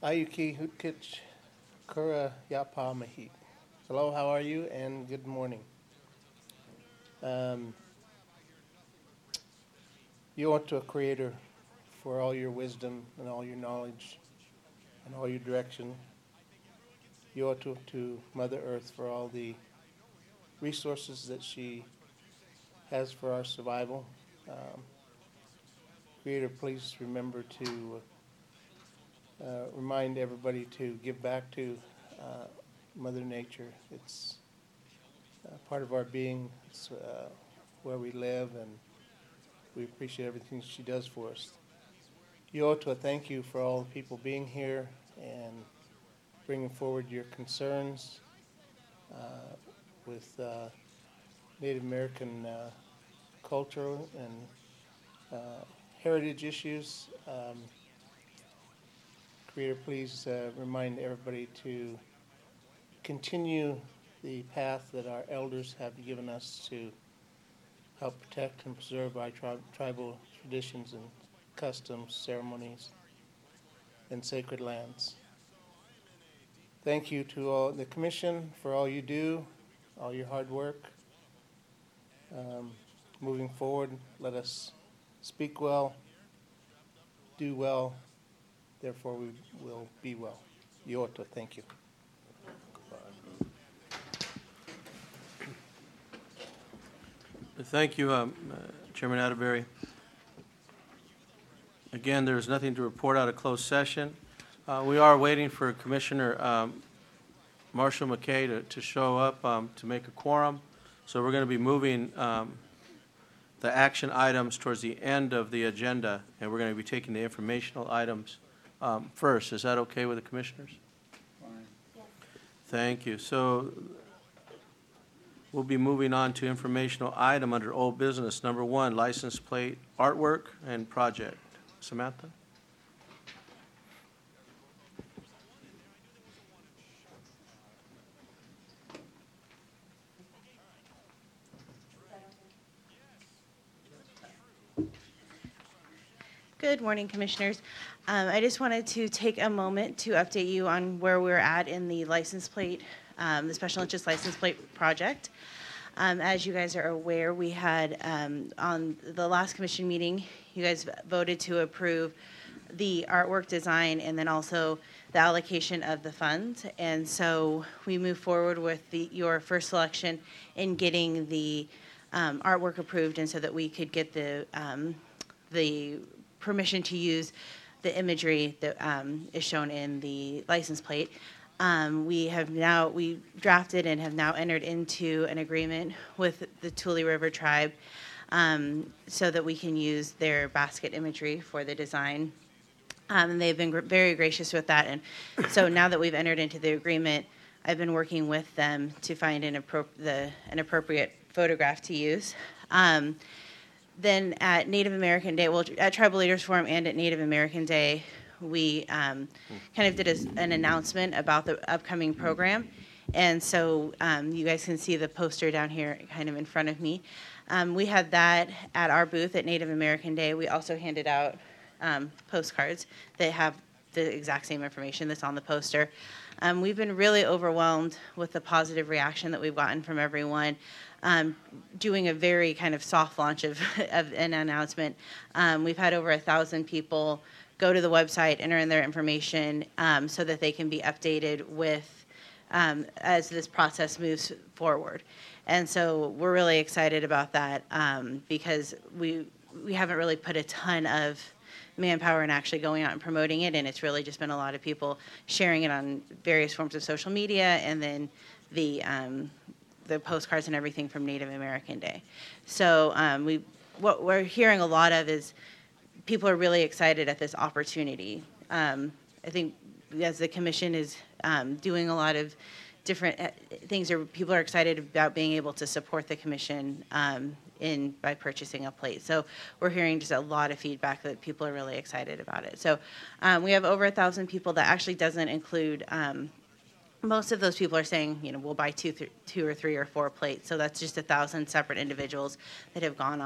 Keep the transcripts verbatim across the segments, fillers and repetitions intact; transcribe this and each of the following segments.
Ayuki Hutkich Kura Yapa Mahit. Hello, how are you? And good morning. Um, you ought to a creator for all your wisdom and all your knowledge and all your direction. You ought to, to Mother Earth for all the resources that she has for our survival. Um, Creator, please remember to uh, remind everybody to give back to uh, Mother Nature. It's uh, part of our being. It's uh, where we live, and we appreciate everything she does for us. Yoto, thank you for all the people being here and bringing forward your concerns uh, with uh, Native American uh, culture and uh, heritage issues. Um, Creator, please uh, remind everybody to continue the path that our elders have given us to help protect and preserve our tri- tribal traditions and customs, ceremonies, and sacred lands. Thank you to all the Commission for all you do, all your hard work. Um, moving forward, let us speak well, do well, therefore we will be well. Yoto, thank you. Thank you, um, uh, Chairman Atterbury. Again, there's nothing to report out of closed session. Uh, we are waiting for Commissioner um, Marshall McKay to, to show up um, to make a quorum. So we're going to be moving um, the action items towards the end of the agenda, and we're going to be taking the informational items um, first. Is that okay with the commissioners? Fine. Thank you. So we'll be moving on to informational item under old business. Number one, license plate artwork and project. Samantha? Good morning, Commissioners. Um, I just wanted to take a moment to update you on where we're at in the license plate, um, the special interest license plate project. Um, as you guys are aware, we had um, on the last commission meeting, you guys voted to approve the artwork design and then also the allocation of the funds. And so we move forward with the, your first selection in getting the um, artwork approved, and so that we could get the um, the permission to use the imagery that um, is shown in the license plate. Um, we have now, we drafted and have now entered into an agreement with the Tule River Tribe um, so that we can use their basket imagery for the design. Um, and they've been gr- very gracious with that. And so now that we've entered into the agreement, I've been working with them to find an, appro- the, an appropriate photograph to use. Um, Then at Native American Day, well, at Tribal Leaders Forum and at Native American Day, we um, kind of did a, an announcement about the upcoming program. And so um, you guys can see the poster down here kind of in front of me. Um, we had that at our booth at Native American Day. We also handed out um, postcards that have the exact same information that's on the poster. Um, we've been really overwhelmed with the positive reaction that we've gotten from everyone. Um, doing a very kind of soft launch of, of an announcement. Um, we've had over a thousand people go to the website, enter in their information um, so that they can be updated with um, as this process moves forward. And so we're really excited about that um, because we we haven't really put a ton of manpower in actually going out and promoting it, and it's really just been a lot of people sharing it on various forms of social media, and then the um, the postcards and everything from Native American Day. So um, we, what we're hearing a lot of is people are really excited at this opportunity. Um, I think as the commission is um, doing a lot of different uh, things, or people are excited about being able to support the commission um, in by purchasing a plate. So we're hearing just a lot of feedback that people are really excited about it. So um, we have over a thousand people. That actually doesn't include um, most of those people are saying, you know, we'll buy two, th- two or three or four plates. So that's just a thousand separate individuals that have gone on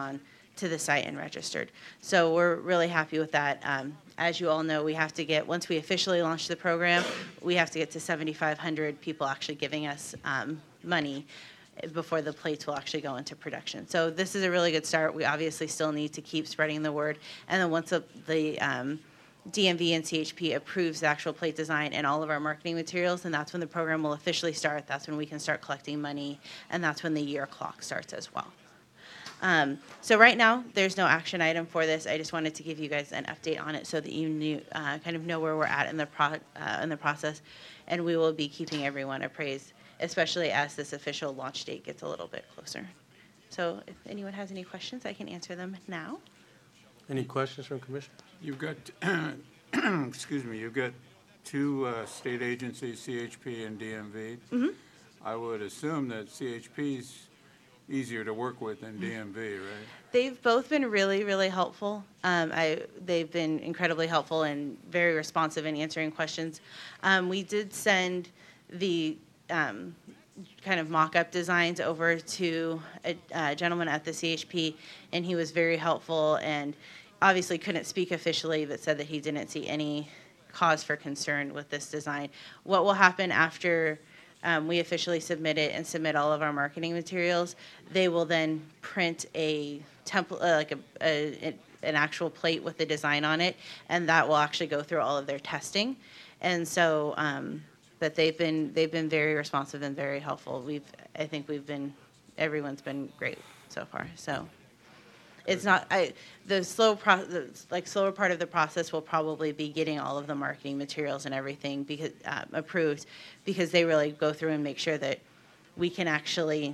to the site and registered. So we're really happy with that. Um, as you all know, we have to get, once we officially launch the program, we have to get to seventy-five hundred people actually giving us um, money before the plates will actually go into production. So this is a really good start. We obviously still need to keep spreading the word. And then once the, the um, D M V and C H P approves the actual plate design and all of our marketing materials, and that's when the program will officially start. That's when we can start collecting money, and that's when the year clock starts as well. Um, so right now, there's no action item for this. I just wanted to give you guys an update on it so that you knew, uh, kind of know where we're at in the pro uh, in the process, and we will be keeping everyone appraised, especially as this official launch date gets a little bit closer. So if anyone has any questions, I can answer them now. Any questions from Commissioner? You've got, excuse me, you've got two uh, state agencies, C H P and D M V. Mm-hmm. I would assume that C H P's easier to work with than D M V, right? They've both been really, really helpful. Um, I, they've been incredibly helpful and very responsive in answering questions. Um, we did send the um, kind of mock-up designs over to a, a gentleman at the C H P, and he was very helpful and obviously couldn't speak officially, but said that he didn't see any cause for concern with this design. What will happen after Um, we officially submit it and submit all of our marketing materials, they will then print a template, uh, like a, a, an actual plate with the design on it, and that will actually go through all of their testing. And so, um, but they've been they've been very responsive and very helpful. We've I think we've been everyone's been great so far. So. It's not, I, the slow pro, the, like slower part of the process will probably be getting all of the marketing materials and everything because, um, approved, because they really go through and make sure that we can actually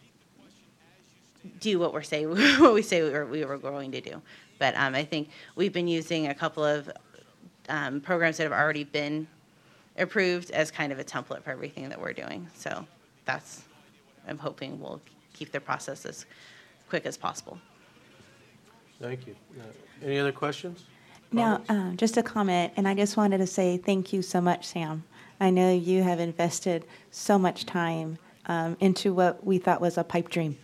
do what we're say, what we say we were, we were going to do. But um, I think we've been using a couple of um, programs that have already been approved as kind of a template for everything that we're doing. So that's, I'm hoping we'll keep the process as quick as possible. Thank you. Uh, Any other questions? Now, um, just a comment, and I just wanted to say thank you so much, Sam. I know you have invested so much time um, into what we thought was a pipe dream.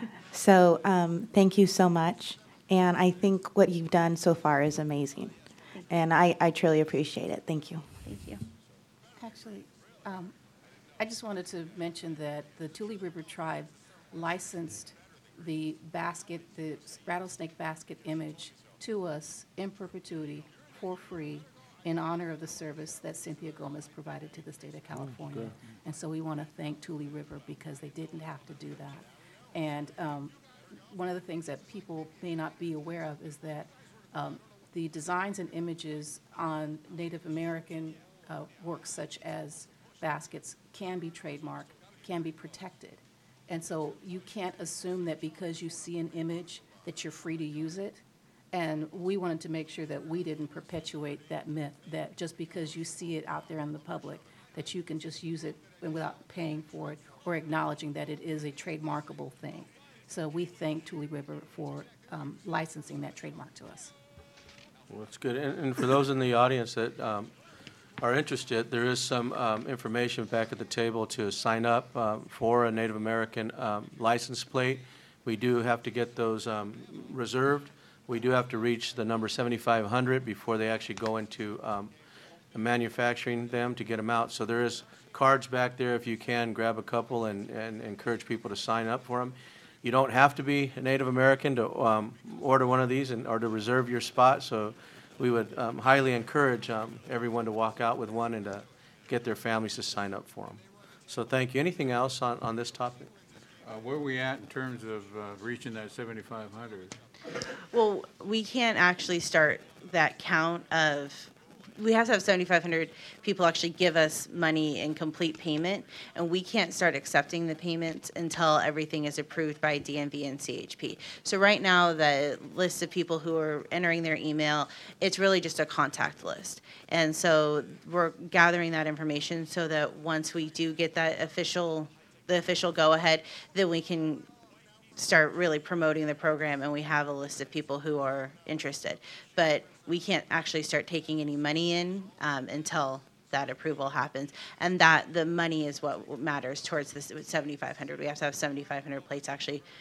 So um, thank you so much, and I think what you've done so far is amazing, and I, I truly appreciate it. Thank you. Thank you. Actually, um, I just wanted to mention that the Tule River Tribe licensed the basket, the rattlesnake basket image to us in perpetuity for free in honor of the service that Cynthia Gomez provided to the state of California. good. And so we want to thank Tule River because they didn't have to do that. And um, one of the things that people may not be aware of is that um, the designs and images on Native American uh, works such as baskets can be trademarked, can be protected. And so you can't assume that because you see an image that you're free to use it. And we wanted to make sure that we didn't perpetuate that myth, that just because you see it out there in the public, that you can just use it without paying for it or acknowledging that it is a trademarkable thing. So we thank Tule River for um, licensing that trademark to us. Well, that's good. And, and for those in the audience that um, are interested, there is some um, information back at the table to sign up um, for a Native American um, license plate. We do have to get those um, reserved. We do have to reach the number seventy-five hundred before they actually go into um, manufacturing them to get them out. So there is cards back there. If you can, grab a couple and, and encourage people to sign up for them. You don't have to be a Native American to um, order one of these and, or to reserve your spot. So we would um, highly encourage um, everyone to walk out with one and to get their families to sign up for them. So thank you. Anything else on, on this topic? Uh, Where are we at in terms of uh, reaching that seventy-five hundred? Well, we can't actually start that count of, we have to have seventy-five hundred people actually give us money in complete payment, and we can't start accepting the payments until everything is approved by D M V and C H P. So right now, the list of people who are entering their email, it's really just a contact list. And so we're gathering that information so that once we do get that official, the official go-ahead, then we can start really promoting the program, and we have a list of people who are interested. But we can't actually start taking any money in um, until that approval happens. And that the money is what matters towards this seventy-five hundred. We have to have seventy-five hundred plates actually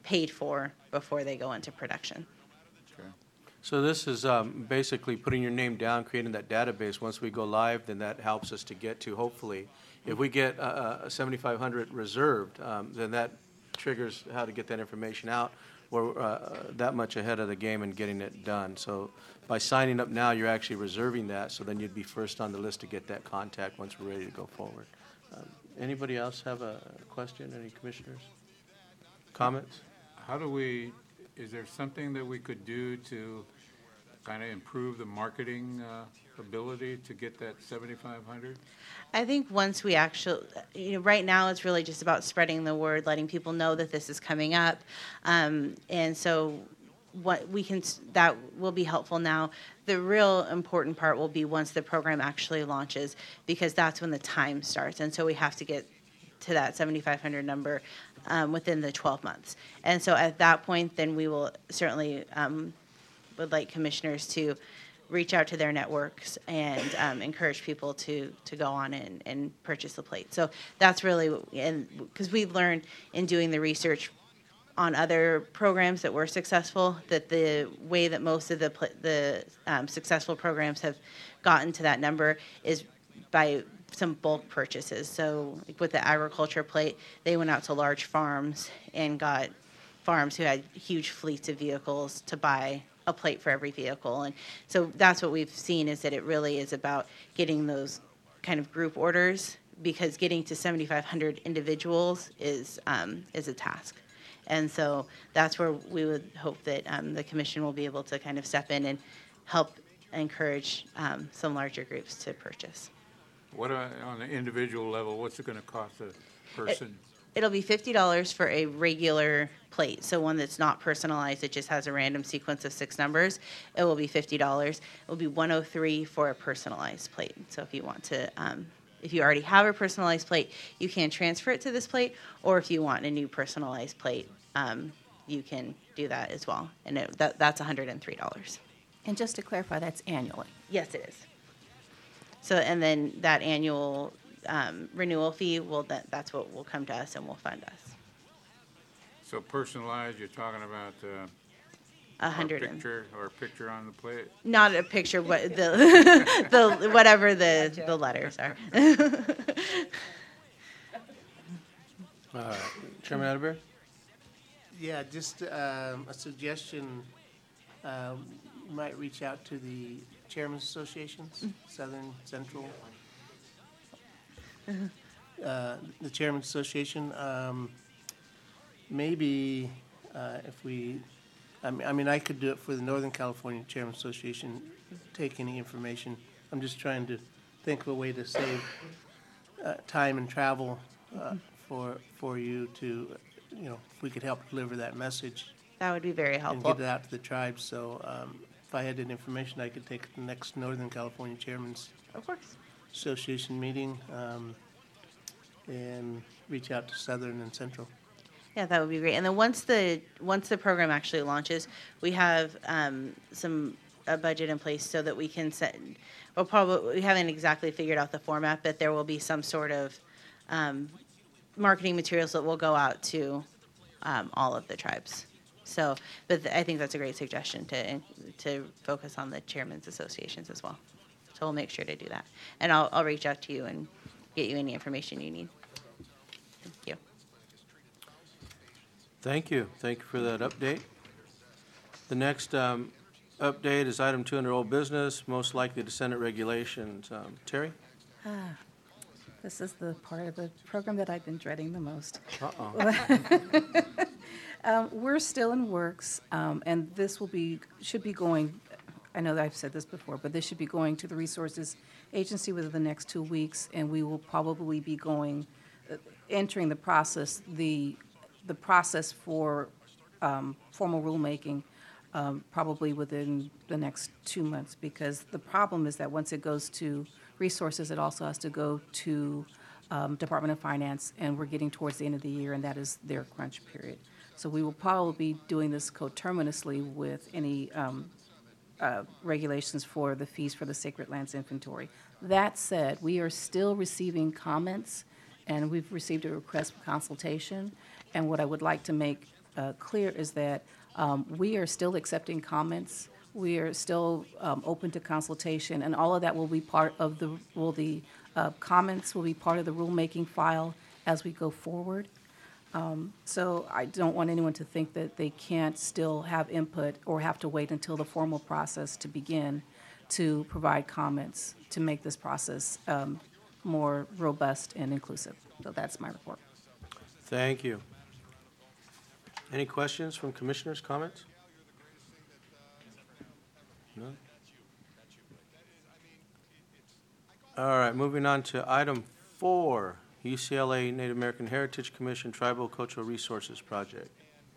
paid for before they go into production. Okay. So this is um, basically putting your name down, creating that database. Once we go live, then that helps us to get to, hopefully, if we get uh, a seventy-five hundred reserved, um, then that triggers how to get that information out. We're uh, that much ahead of the game and getting it done. So by signing up now, you're actually reserving that, so then you'd be first on the list to get that contact once we're ready to go forward. Um, Anybody else have a question? Any commissioners? Comments? How do we, is there something that we could do to kind of improve the marketing uh, ability to get that seventy-five hundred? I think once we actually, you know, right now it's really just about spreading the word, letting people know that this is coming up. Um, and so what we can, that will be helpful now. The real important part will be once the program actually launches, because that's when the time starts. And so we have to get to that seventy-five hundred number um, within the twelve months. And so at that point, then we will certainly um, would like commissioners to reach out to their networks and um, encourage people to to go on and, and purchase the plate. So that's really, and because we've learned in doing the research on other programs that were successful, that the way that most of the pl- the um, successful programs have gotten to that number is by some bulk purchases. So like with the agriculture plate, they went out to large farms and got farms who had huge fleets of vehicles to buy a plate for every vehicle. And so that's what we've seen, is that it really is about getting those kind of group orders, because getting to seventy-five hundred individuals is um, is a task. And so that's where we would hope that um, the commission will be able to kind of step in and help encourage um, some larger groups to purchase. What, are- on an individual level, what's it going to cost a person? It'll be fifty dollars for a regular plate, so one that's not personalized, it just has a random sequence of six numbers. It will be fifty dollars. It will be one hundred three dollars for a personalized plate. So if you want to, um, if you already have a personalized plate, you can transfer it to this plate, or if you want a new personalized plate, um, you can do that as well. And it, that, that's one hundred three dollars. And just to clarify, that's annually. Yes, it is. So, and then that annual um, renewal fee, will that, that's what will come to us and will fund us. So personalized, you're talking about uh, A a hundred and, picture or a picture on the plate? not a picture, but the, the, whatever the, the letters are. All right. Chairman Atterbury? Yeah, just um, a suggestion, um, you might reach out to the Chairman's Associations, Southern, Central. Uh, The Chairman's Association, um, maybe uh, if we, I mean, I mean, I could do it for the Northern California Chairman's Association, take any information. I'm just trying to think of a way to save uh, time and travel uh, for, for you to, you know, if we could help deliver that message That would be very and helpful. get it out to the tribes. So um, if I had that information, I could take it to the next Northern California Chairman's Of course. Association meeting um, and reach out to Southern and Central. Yeah, that would be great. And then once the, once the program actually launches, we have um, some, a budget in place so that we can set, well, probably, we haven't exactly figured out the format, but there will be some sort of um, marketing materials that will go out to um, all of the tribes. So, but th- I think that's a great suggestion to, to focus on the chairmen's associations as well. So we'll make sure to do that. And I'll, I'll reach out to you and get you any information you need. Thank you. Thank you. Thank you for that update. The next um, update is item two under old business, most likely to Senate regulations. Um, Terry? This is the part of the program that I've been dreading the most. Uh-oh. Um, We're still in works, um, and this will be, should be going, I know that I've said this before, but this should be going to the Resources Agency within the next two weeks, and we will probably be going, uh, entering the process, the, the process for um, formal rulemaking um, probably within the next two months, because the problem is that once it goes to Resources, it also has to go to um, Department of Finance, and we're getting towards the end of the year, and that is their crunch period. So we will probably be doing this coterminously with any um, uh, regulations for the fees for the Sacred Lands Inventory. That said, we are still receiving comments, and we've received a request for consultation. And what I would like to make uh, clear is that um, we are still accepting comments. We are still um, open to consultation, and all of that will be part of the, will the uh, comments will be part of the rulemaking file as we go forward. Um, So I don't want anyone to think that they can't still have input or have to wait until the formal process to begin to provide comments to make this process um, more robust and inclusive. So that's my report. Thank you. Any questions from commissioners, comments? No? All right, moving on to item four, U C L A Native American Heritage Commission Tribal Cultural Resources Project.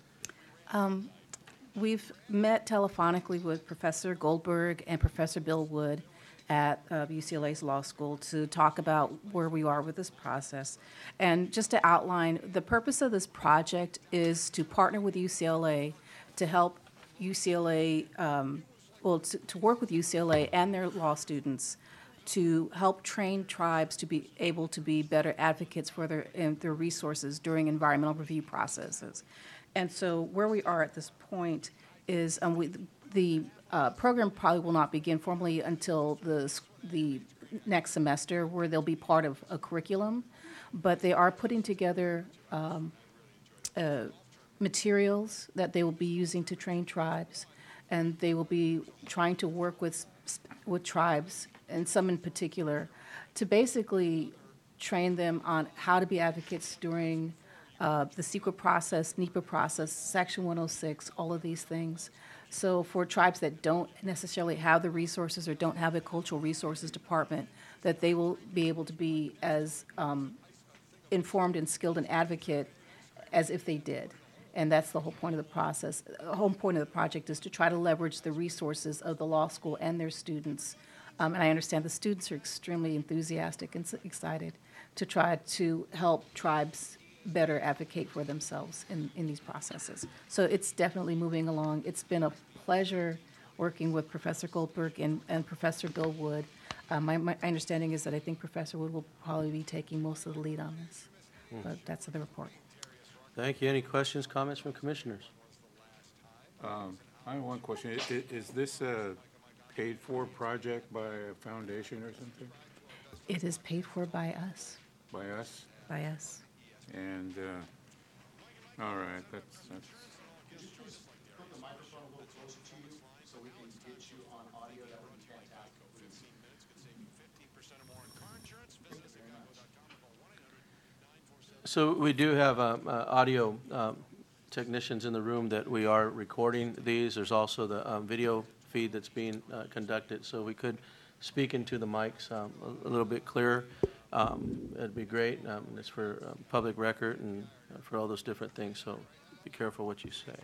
Um, We've met telephonically with Professor Goldberg and Professor Bill Wood at uh, U C L A's Law School to talk about where we are with this process. And just to outline, the purpose of this project is to partner with U C L A to help U C L A, um, well, to, to work with U C L A and their law students to help train tribes to be able to be better advocates for their, and their resources during environmental review processes. And so where we are at this point is um, we, the uh, program probably will not begin formally until the, s- the next semester, where they'll be part of a curriculum. But they are putting together um, uh, materials that they will be using to train tribes. And they will be trying to work with, s- with tribes, and some in particular, to basically train them on how to be advocates during uh, the CEQA process, NEPA process, Section one oh six, all of these things. So for tribes that don't necessarily have the resources or don't have a cultural resources department, that they will be able to be as um, informed and skilled an advocate as if they did. And that's the whole point of the process. The whole point of the project is to try to leverage the resources of the law school and their students. Um, and I understand the students are extremely enthusiastic and s- excited to try to help tribes better advocate for themselves in, in these processes. So it's definitely moving along. It's been a pleasure working with Professor Goldberg and, and Professor Bill Wood. Uh, my, my understanding is that I think Professor Wood will probably be taking most of the lead on this. But that's the report. Thank you. Any questions, comments from commissioners? Um, I have one question. I- i- Is this a paid-for project by a foundation or something? It is paid for by us, By us? by us. And, uh, all right, that's, that's, Put the microphone a little closer to you so we can get you on audio. That would be fantastic, please. So we do have um, uh, audio um, technicians in the room that we are recording these. There's also the um, video feed that's being uh, conducted, so we could speak into the mics um, a a little bit clearer. Um, It'd be great. Um, It's for um, public record and uh, for all those different things, so be careful what you say.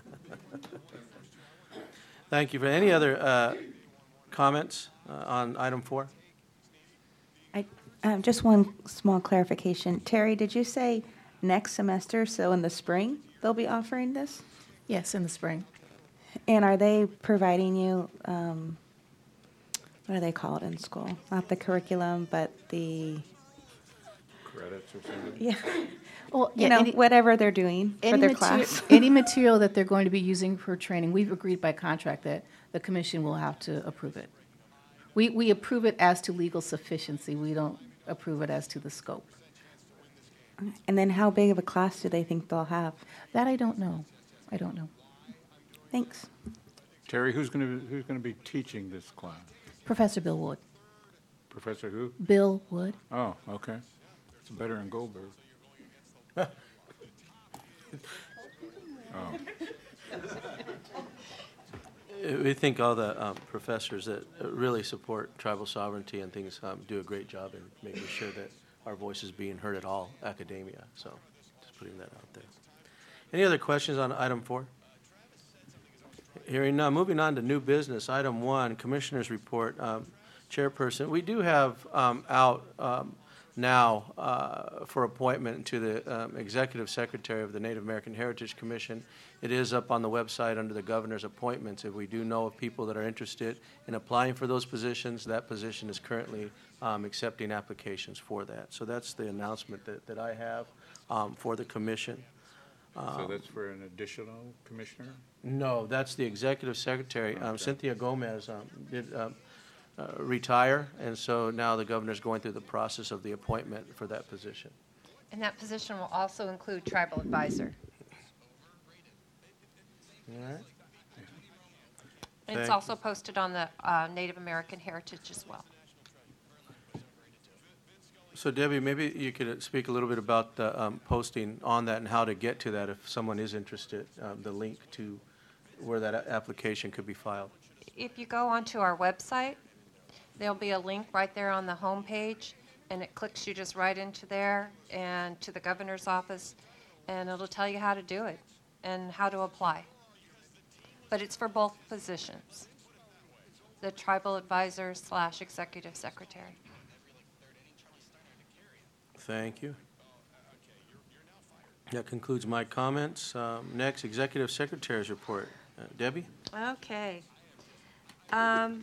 Thank you. For any other uh, comments uh, on item four? I, um, just one small clarification. Terry, did you say next semester, so in the spring, they'll be offering this? Yes, in the spring. And are they providing you, um, what do they call it in school? Not the curriculum, but the, credits or something? yeah, Well, you know, whatever they're doing for any their materi- class. Any material that they're going to be using for training, we've agreed by contract that the commission will have to approve it. We, we approve it as to legal sufficiency. We don't approve it as to the scope. And then how big of a class do they think they'll have? That I don't know. I don't know. Thanks. Terry, who's going to, who's going to be teaching this class? Professor Bill Wood. Professor who? Bill Wood. Oh, okay. It's better than Goldberg. Oh, We think all the um, professors that uh, really support tribal sovereignty and things um, do a great job in making sure that our voice is being heard at all academia. So just putting that out there. Any other questions on item four? Hearing none, moving on to new business. Item one, Commissioner's Report. Um, Chairperson, we do have um, out um, now uh, for appointment to the um, Executive Secretary of the Native American Heritage Commission. It is up on the website under the Governor's appointments. If we do know of people that are interested in applying for those positions, that position is currently um, accepting applications for that. So that's the announcement that, that I have um, for the commission. So that's for an additional commissioner? No, that's the executive secretary. Um, Cynthia Gomez um, did um, uh, retire, and so now the governor's going through the process of the appointment for that position. And that position will also include tribal advisor. All right. And it's Thank also posted on the uh, Native American Heritage as well. So Debbie, maybe you could speak a little bit about the um, posting on that and how to get to that if someone is interested, um, the link to where that a- application could be filed. If you go onto our website, there'll be a link right there on the home page, and it clicks you just right into there and to the governor's office, and it'll tell you how to do it and how to apply. But it's for both positions, the tribal advisor slash executive secretary. Thank you. That concludes my comments. Um, Next, Executive Secretary's report. Uh, Debbie? Okay. Um,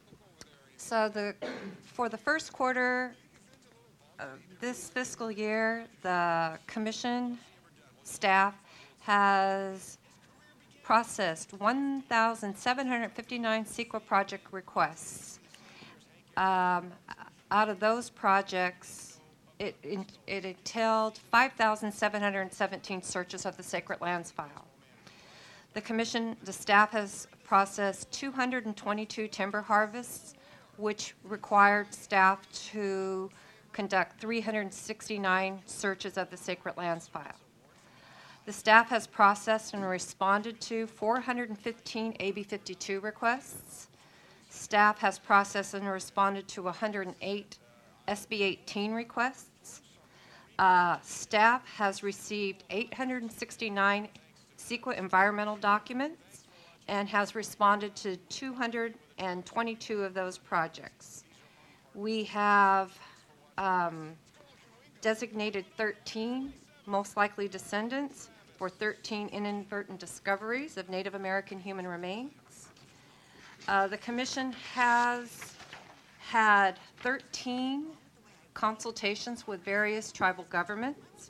So the, for the first quarter of this fiscal year, the commission staff has processed one thousand seven hundred fifty-nine CEQA project requests. Um, Out of those projects, it it entailed five thousand seven hundred seventeen searches of the Sacred Lands file. The commission, the staff has processed two hundred twenty-two timber harvests, which required staff to conduct three hundred sixty-nine searches of the Sacred Lands file. The staff has processed and responded to four hundred fifteen A B fifty-two requests. Staff has processed and responded to one hundred eight S B eighteen requests. Uh, staff has received eight hundred sixty-nine CEQA environmental documents and has responded to two hundred twenty-two of those projects. We have um, designated thirteen most likely descendants for thirteen inadvertent discoveries of Native American human remains. Uh, the commission has had thirteen consultations with various tribal governments.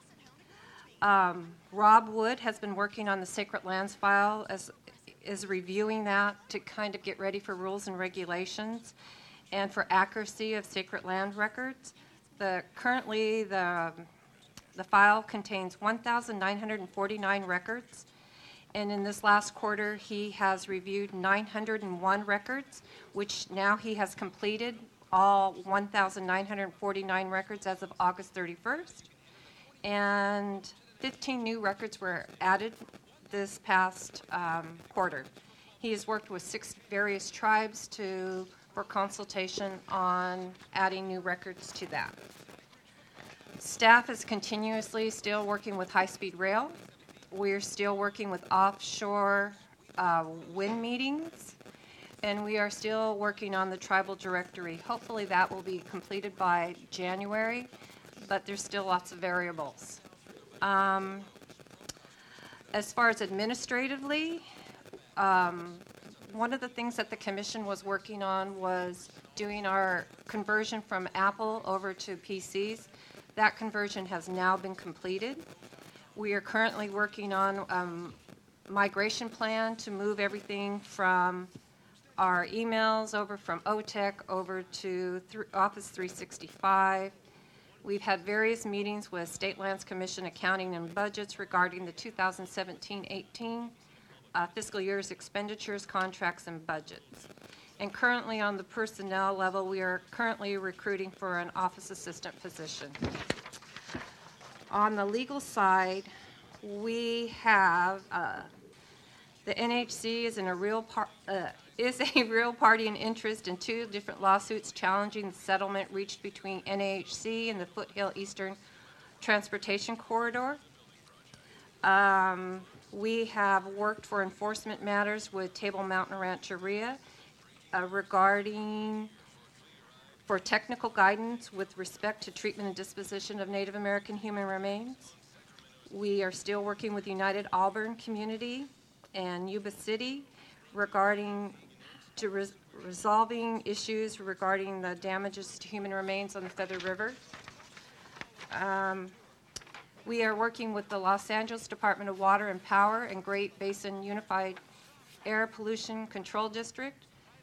Um, Rob Wood has been working on the Sacred Lands file, as is reviewing that to kind of get ready for rules and regulations and for accuracy of sacred land records. The currently the the file contains one thousand nine hundred forty-nine records, and in this last quarter he has reviewed nine hundred one records, which now he has completed all one thousand nine hundred forty-nine records as of August thirty-first, and fifteen new records were added this past um, quarter. He has worked with six various tribes to for consultation on adding new records to that. Staff is continuously still working with high-speed rail. We're still working with offshore uh, wind meetings, and we are still working on the tribal directory. Hopefully that will be completed by January, but there's still lots of variables. Um, as far as administratively, um, one of the things that the commission was working on was doing our conversion from Apple over to P Cs. That conversion has now been completed. We are currently working on um, migration plan to move everything from our emails over from O T E C over to th- Office three sixty-five. We've had various meetings with State Lands Commission Accounting and Budgets regarding the two thousand seventeen eighteen uh, fiscal year's expenditures, contracts, and budgets. And currently on the personnel level, we are currently recruiting for an office assistant position. On the legal side, we have uh, the N H C is in a real par- uh, is a real party in interest in two different lawsuits challenging the settlement reached between N H C and the Foothill Eastern Transportation Corridor. Um, we have worked for enforcement matters with Table Mountain Rancheria uh, regarding for technical guidance with respect to treatment and disposition of Native American human remains. We are still working with United Auburn Community and Yuba City regarding to res- resolving issues regarding the damages to human remains on the Feather River. Um, We are working with the Los Angeles Department of Water and Power and Great Basin Unified Air Pollution Control District.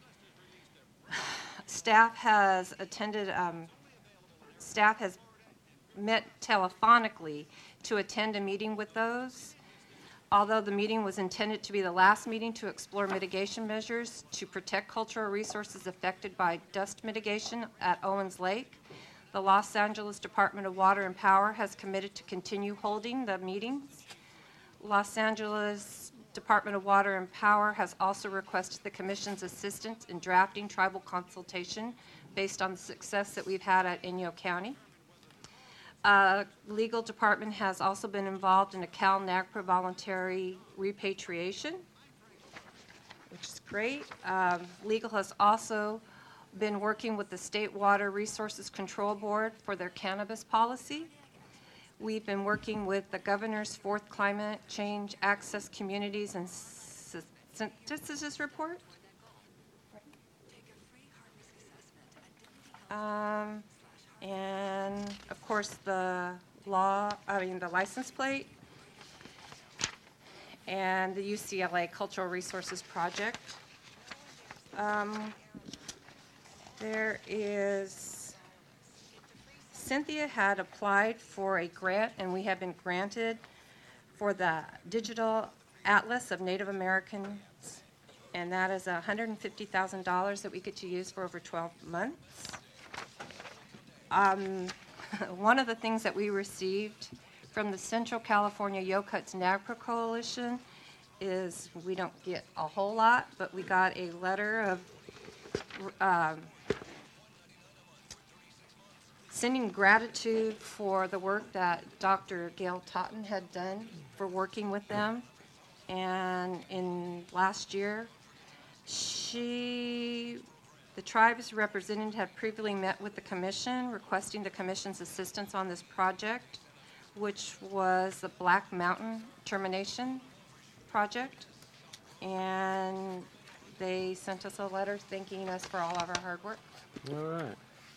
Staff has attended, um, staff has met telephonically to attend a meeting with those. Although the meeting was intended to be the last meeting to explore mitigation measures to protect cultural resources affected by dust mitigation at Owens Lake, the Los Angeles Department of Water and Power has committed to continue holding the meetings. Los Angeles Department of Water and Power has also requested the Commission's assistance in drafting tribal consultation based on the success that we've had at Inyo County. Uh, legal department has also been involved in a Cal NAGPRA voluntary repatriation, which is great. Um, legal has also been working with the State Water Resources Control Board for their cannabis policy. We've been working with the governor's fourth climate change access communities and synthesis report. Um, and of course the law, I mean the license plate and the U C L A Cultural Resources Project. Um, there is, Cynthia had applied for a grant and we have been granted for the Digital Atlas of Native Americans, and that is one hundred fifty thousand dollars that we get to use for over twelve months. Um, one of the things that we received from the Central California Yokuts NAGPRA Coalition is, we don't get a whole lot, but we got a letter of um, sending gratitude for the work that Doctor Gail Totten had done for working with them. And in last year, she, the tribe's representative had previously met with the commission requesting the commission's assistance on this project, which was the Black Mountain Termination Project. And they sent us a letter thanking us for all of our hard work. All right.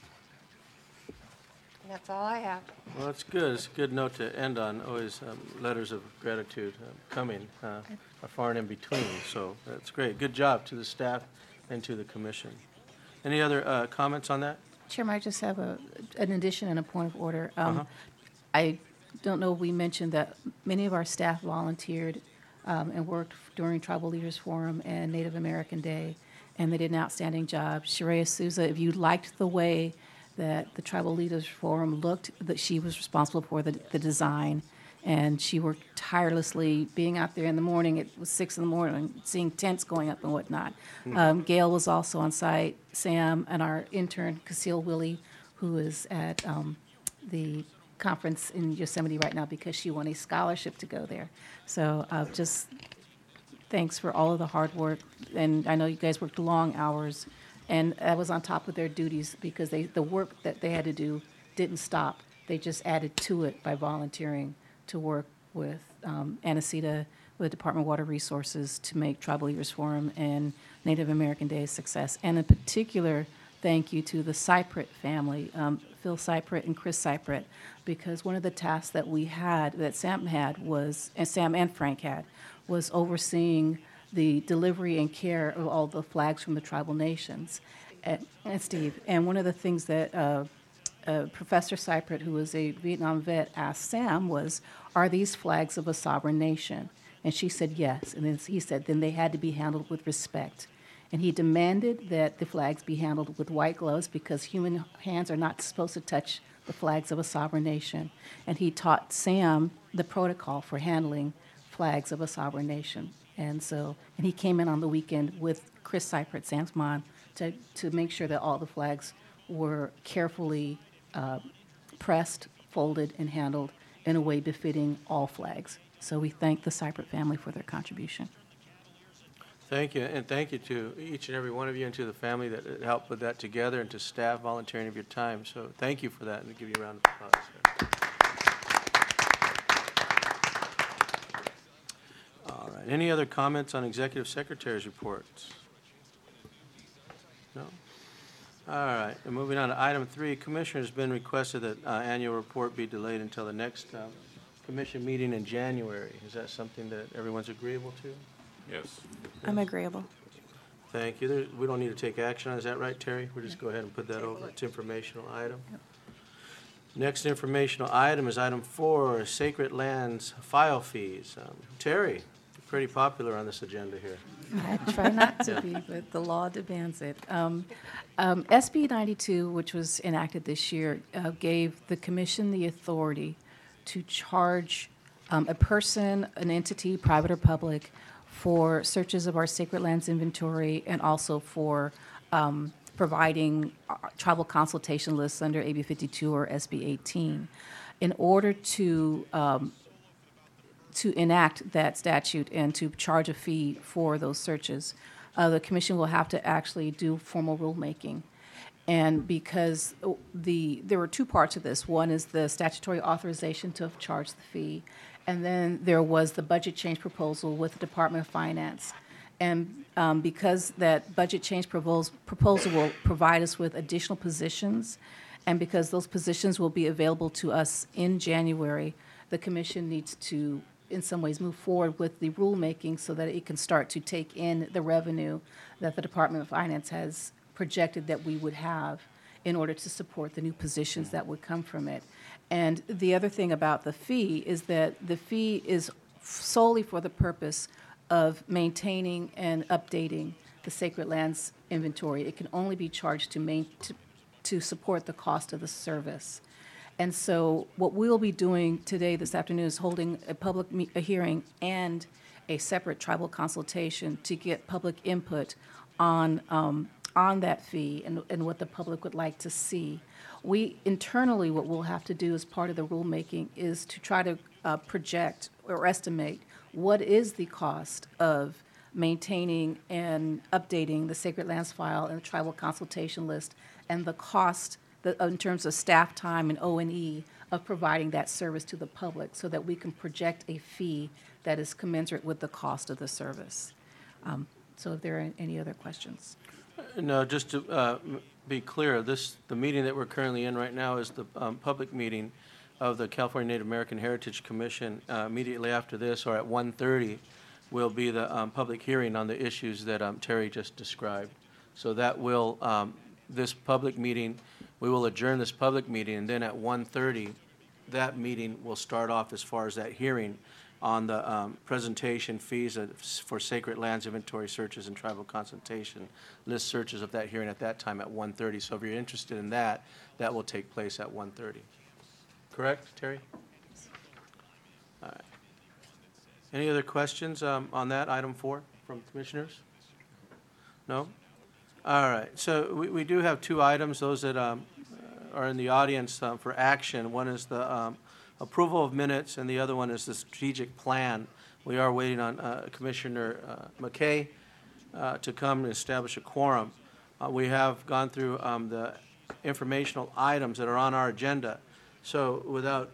And that's all I have. Well, that's good. It's a good note to end on. Always um, letters of gratitude uh, coming uh, are far and in between. So that's great. Good job to the staff and to the commission. Any other uh, comments on that? Chairman, I just have a, an addition and a point of order. Um, Uh-huh. I don't know if we mentioned that many of our staff volunteered um, and worked during Tribal Leaders Forum and Native American Day, and they did an outstanding job. Sharia Souza, if you liked the way that the Tribal Leaders Forum looked, that she was responsible for the, the design, and she worked tirelessly, being out there in the morning. It was six in the morning, seeing tents going up and whatnot. Um, Gail was also on site. Sam and our intern, Casil Willie, who is at um, the conference in Yosemite right now because she won a scholarship to go there. So uh, just thanks for all of the hard work. And I know you guys worked long hours, and that was on top of their duties because they the work that they had to do didn't stop. They just added to it by volunteering to work with um, Anacita, with the Department of Water Resources, to make Tribal Leaders Forum and Native American Day a success. And in particular, thank you to the Cypret family, um, Phil Cypret and Chris Cypret, because one of the tasks that we had, that Sam had was, and Sam and Frank had, was overseeing the delivery and care of all the flags from the tribal nations. And, and Steve, and one of the things that uh, uh, Professor Cypret, who was a Vietnam vet, asked Sam was, are these flags of a sovereign nation? And she said yes. And then he said, then they had to be handled with respect. And he demanded that the flags be handled with white gloves because human hands are not supposed to touch the flags of a sovereign nation. And he taught Sam the protocol for handling flags of a sovereign nation. And so, and he came in on the weekend with Chris Cypret, Sam's mom, to, to make sure that all the flags were carefully uh, pressed, folded, and handled in a way befitting all flags. So we thank the Cypret family for their contribution. Thank you, and thank you to each and every one of you and to the family that helped put that together, and to staff volunteering of your time. So thank you for that, and give you a round of applause. All right. Any other comments on Executive Secretary's reports? No? All right. And moving on to item three, Commissioner, has been requested that uh, annual report be delayed until the next uh, commission meeting in January. Is that something that everyone's agreeable to? Yes. I'm agreeable. Thank you. There- We don't need to take action on it. Is that right, Terry? We'll just go ahead and put that over. It's informational item. Next informational item is item four, Sacred Lands file fees. Um, Terry, you're pretty popular on this agenda here. I try not to be, but the law demands it. Um, um, S B ninety-two, which was enacted this year, uh, gave the commission the authority to charge um, a person, an entity, private or public, for searches of our sacred lands inventory and also for um, providing uh, tribal consultation lists under A B fifty-two or S B eighteen. In order to um, to enact that statute and to charge a fee for those searches, uh, the commission will have to actually do formal rulemaking. And because the there were two parts of this. One is the statutory authorization to charge the fee, and then there was the budget change proposal with the Department of Finance. And um, because that budget change propos- proposal will provide us with additional positions, and because those positions will be available to us in January, the commission needs to, in some ways, move forward with the rulemaking so that it can start to take in the revenue that the Department of Finance has projected that we would have in order to support the new positions that would come from it. And the other thing about the fee is that the fee is solely for the purpose of maintaining and updating the sacred lands inventory. It can only be charged to main, to, to support the cost of the service. And so what we'll be doing today, this afternoon, is holding a public me- a hearing and a separate tribal consultation to get public input on um, on that fee and, and what the public would like to see. We internally, what we'll have to do as part of the rulemaking is to try to uh, project or estimate what is the cost of maintaining and updating the sacred lands file and the tribal consultation list, and the cost the, in terms of staff time and O and E of providing that service to the public, so that we can project a fee that is commensurate with the cost of the service. Um, so if there are any other questions. No, just to uh, m- be clear, this, the meeting that we're currently in right now is the um, public meeting of the California Native American Heritage Commission. Uh, Immediately after this, or at one thirty, will be the um, public hearing on the issues that um, Terry just described. So that will, um, this public meeting, we will adjourn this public meeting, and then at one thirty, that meeting will start off as far as that hearing on the um, presentation fees of- for sacred lands inventory searches and tribal consultation list searches of that hearing at that time at one thirty. So if you're interested in that, that will take place at one thirty. Correct, Terry? All right. Any other questions um, on that, item four, from commissioners? No? All right, so we, we do have two items, those that um, are in the audience um, for action. One is the um, approval of minutes, and the other one is the strategic plan. We are waiting on uh, Commissioner uh, McKay uh, to come and establish a quorum. Uh, We have gone through um, the informational items that are on our agenda. So without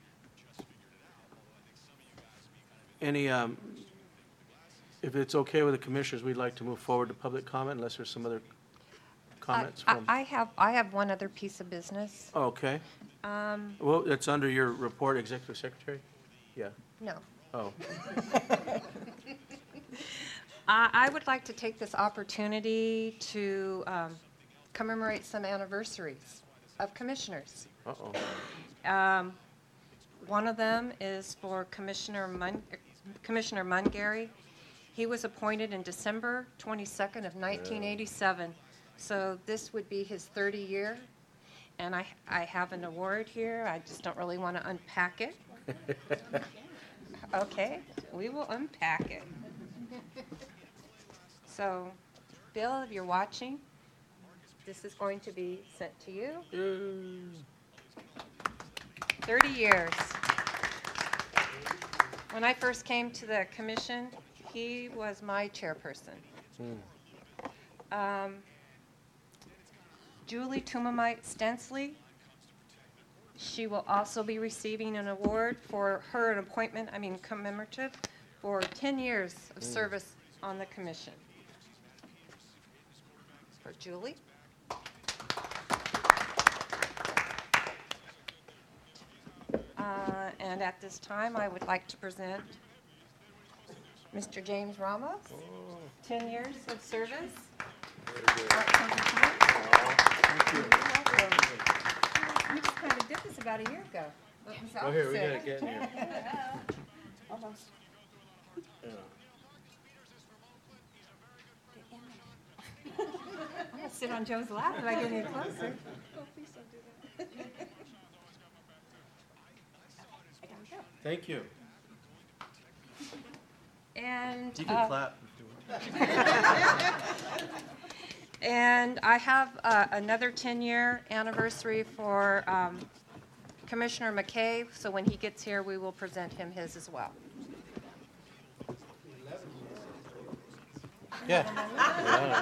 any, um, if it's okay with the commissioners, we'd like to move forward to public comment unless there's some other comments I- from. I have, I have one other piece of business. Okay. Um, Well, it's under your report, Executive Secretary? Yeah. No. Oh, I I would like to take this opportunity to um, commemorate some anniversaries of commissioners. uh-oh. Um, One of them is for Commissioner Mun, Commissioner Mungary. He was appointed in December twenty-second of nineteen eighty-seven. So this would be his thirty year. And I, I have an award here. I just don't really want to unpack it. Okay, we will unpack it. So, Bill, if you're watching, this is going to be sent to you. thirty years. When I first came to the commission, he was my chairperson. Um, Julie Tumamite Stensley, she will also be receiving an award for her an appointment, I mean commemorative, for ten years of service on the commission. For Julie. Uh, and And at this time, I would like to present Mister James Ramos, ten years of service. You just kind of did this about a year ago. It was Oh, here, we opposite. gotta get in here. Almost. Yeah. I'm gonna sit on Joe's lap if I get any closer. Thank you. And, You can uh, clap if you want. and I have uh, another ten-year anniversary for um, Commissioner McKay, so when he gets here, we will present him his as well. Yeah. Yeah.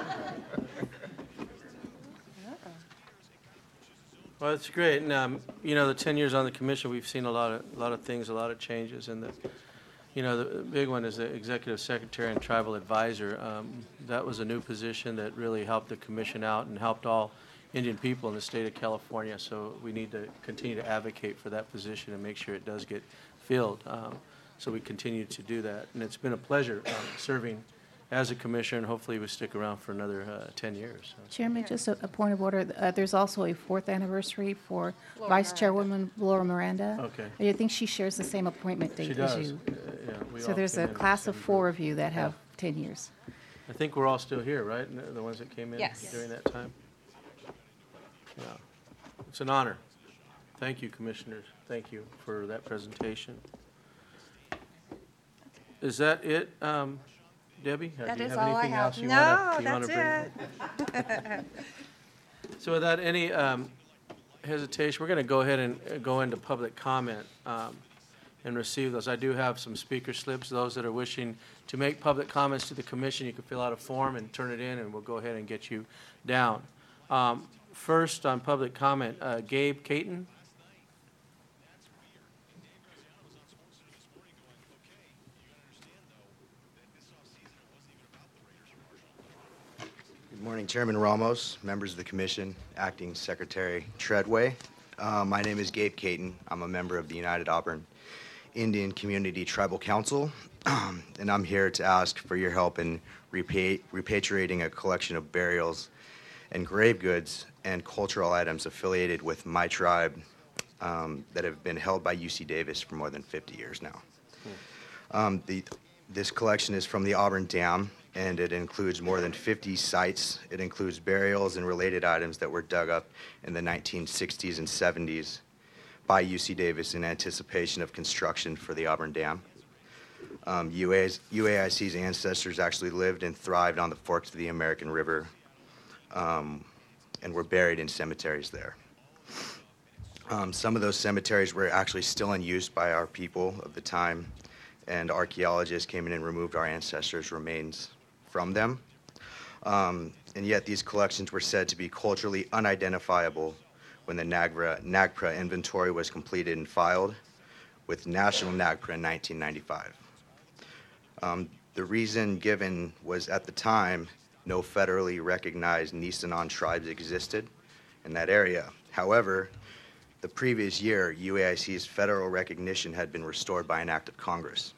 Well, it's great, and, um, you know, the ten years on the commission, we've seen a lot of, a lot of things, a lot of changes, and the, you know, the big one is the executive secretary and tribal advisor. Um, that was a new position that really helped the commission out and helped all Indian people in the state of California, so we need to continue to advocate for that position and make sure it does get filled. Um, so we continue to do that, and it's been a pleasure um, serving as a commissioner, and hopefully we stick around for another uh, ten years. So. Chairman, just a, a point of order. Uh, there's also a fourth anniversary for Laura Vice Miranda. Chairwoman Laura Miranda. Okay. I think she shares the same appointment She date as does. you. Uh, yeah, we So all there's came a in class the of same four group. of you that have ten years. I think we're all still here, right? The- The ones that came in Yes. during that time? Yeah. It's an honor. Thank you, commissioners. Thank you for that presentation. Is that it, um, Debbie? Uh, That do you is have all I anything have. else you No, wanna- you wanna that's bring? it. So without any um, hesitation, we're going to go ahead and uh, go into public comment um, and receive those. I do have some speaker slips. Those that are wishing to make public comments to the commission, you can fill out a form and turn it in, and we'll go ahead and get you down. Um, First, on public comment, uh, Gabe Caton. Good morning, Chairman Ramos, members of the commission, Acting Secretary Treadway. Uh, my name is Gabe Caton. I'm a member of the United Auburn Indian Community Tribal Council, and I'm here to ask for your help in repa- repatriating a collection of burials and grave goods and cultural items affiliated with my tribe um, that have been held by U C Davis for more than fifty years now. Um, the, this collection is from the Auburn Dam, and it includes more than fifty sites. It includes burials and related items that were dug up in the nineteen sixties and seventies by U C Davis in anticipation of construction for the Auburn Dam. Um, U A I C's ancestors actually lived and thrived on the forks of the American River, um, and were buried in cemeteries there. Um, some of those cemeteries were actually still in use by our people of the time, and archaeologists came in and removed our ancestors' remains from them. Um, and yet these collections were said to be culturally unidentifiable when the NAGPRA, NAGPRA inventory was completed and filed with National NAGPRA in nineteen ninety-five. Um, the reason given was, at the time, no federally recognized Nisenan tribes existed in that area. However, the previous year, U A I C's federal recognition had been restored by an act of Congress.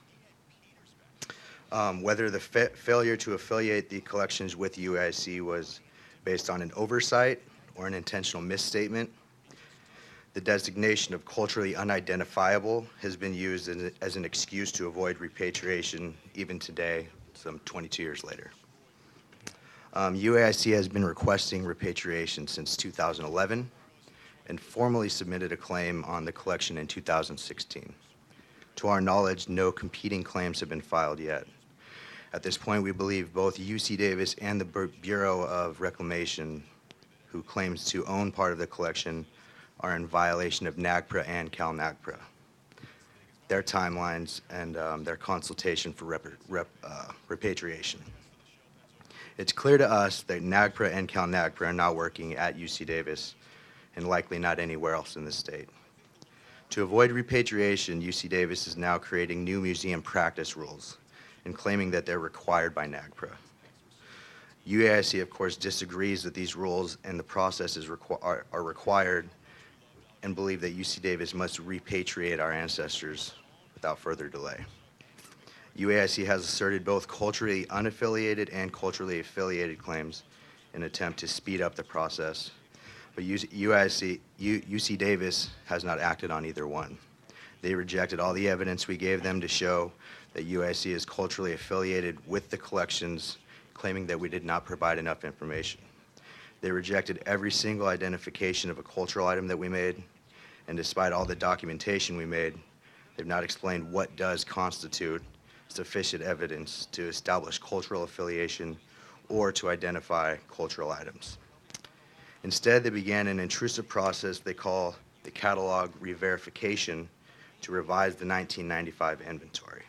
Um, whether the fa- failure to affiliate the collections with U A I C was based on an oversight or an intentional misstatement, the designation of culturally unidentifiable has been used as, a, as an excuse to avoid repatriation even today, some twenty-two years later. Um, U A I C has been requesting repatriation since two thousand eleven and formally submitted a claim on the collection in two thousand sixteen. To our knowledge, no competing claims have been filed yet. At this point, we believe both U C Davis and the Bur- Bureau of Reclamation, who claims to own part of the collection, are in violation of NAGPRA and CalNAGPRA, their timelines, and um, their consultation for rep- rep- uh, repatriation. It's clear to us that NAGPRA and CalNAGPRA are not working at U C Davis and likely not anywhere else in the state. To avoid repatriation, U C Davis is now creating new museum practice rules and claiming that they're required by NAGPRA. U A I C, of course, disagrees that these rules and the processes requ- are, are required and believe that U C Davis must repatriate our ancestors without further delay. U A I C has asserted both culturally unaffiliated and culturally affiliated claims in an attempt to speed up the process, but U A I C, U, UC Davis has not acted on either one. They rejected all the evidence we gave them to show that U A I C is culturally affiliated with the collections, claiming that we did not provide enough information. They rejected every single identification of a cultural item that we made, and despite all the documentation we made, they've not explained what does constitute sufficient evidence to establish cultural affiliation or to identify cultural items. Instead, they began an intrusive process they call the catalog re-verification to revise the nineteen ninety-five inventory.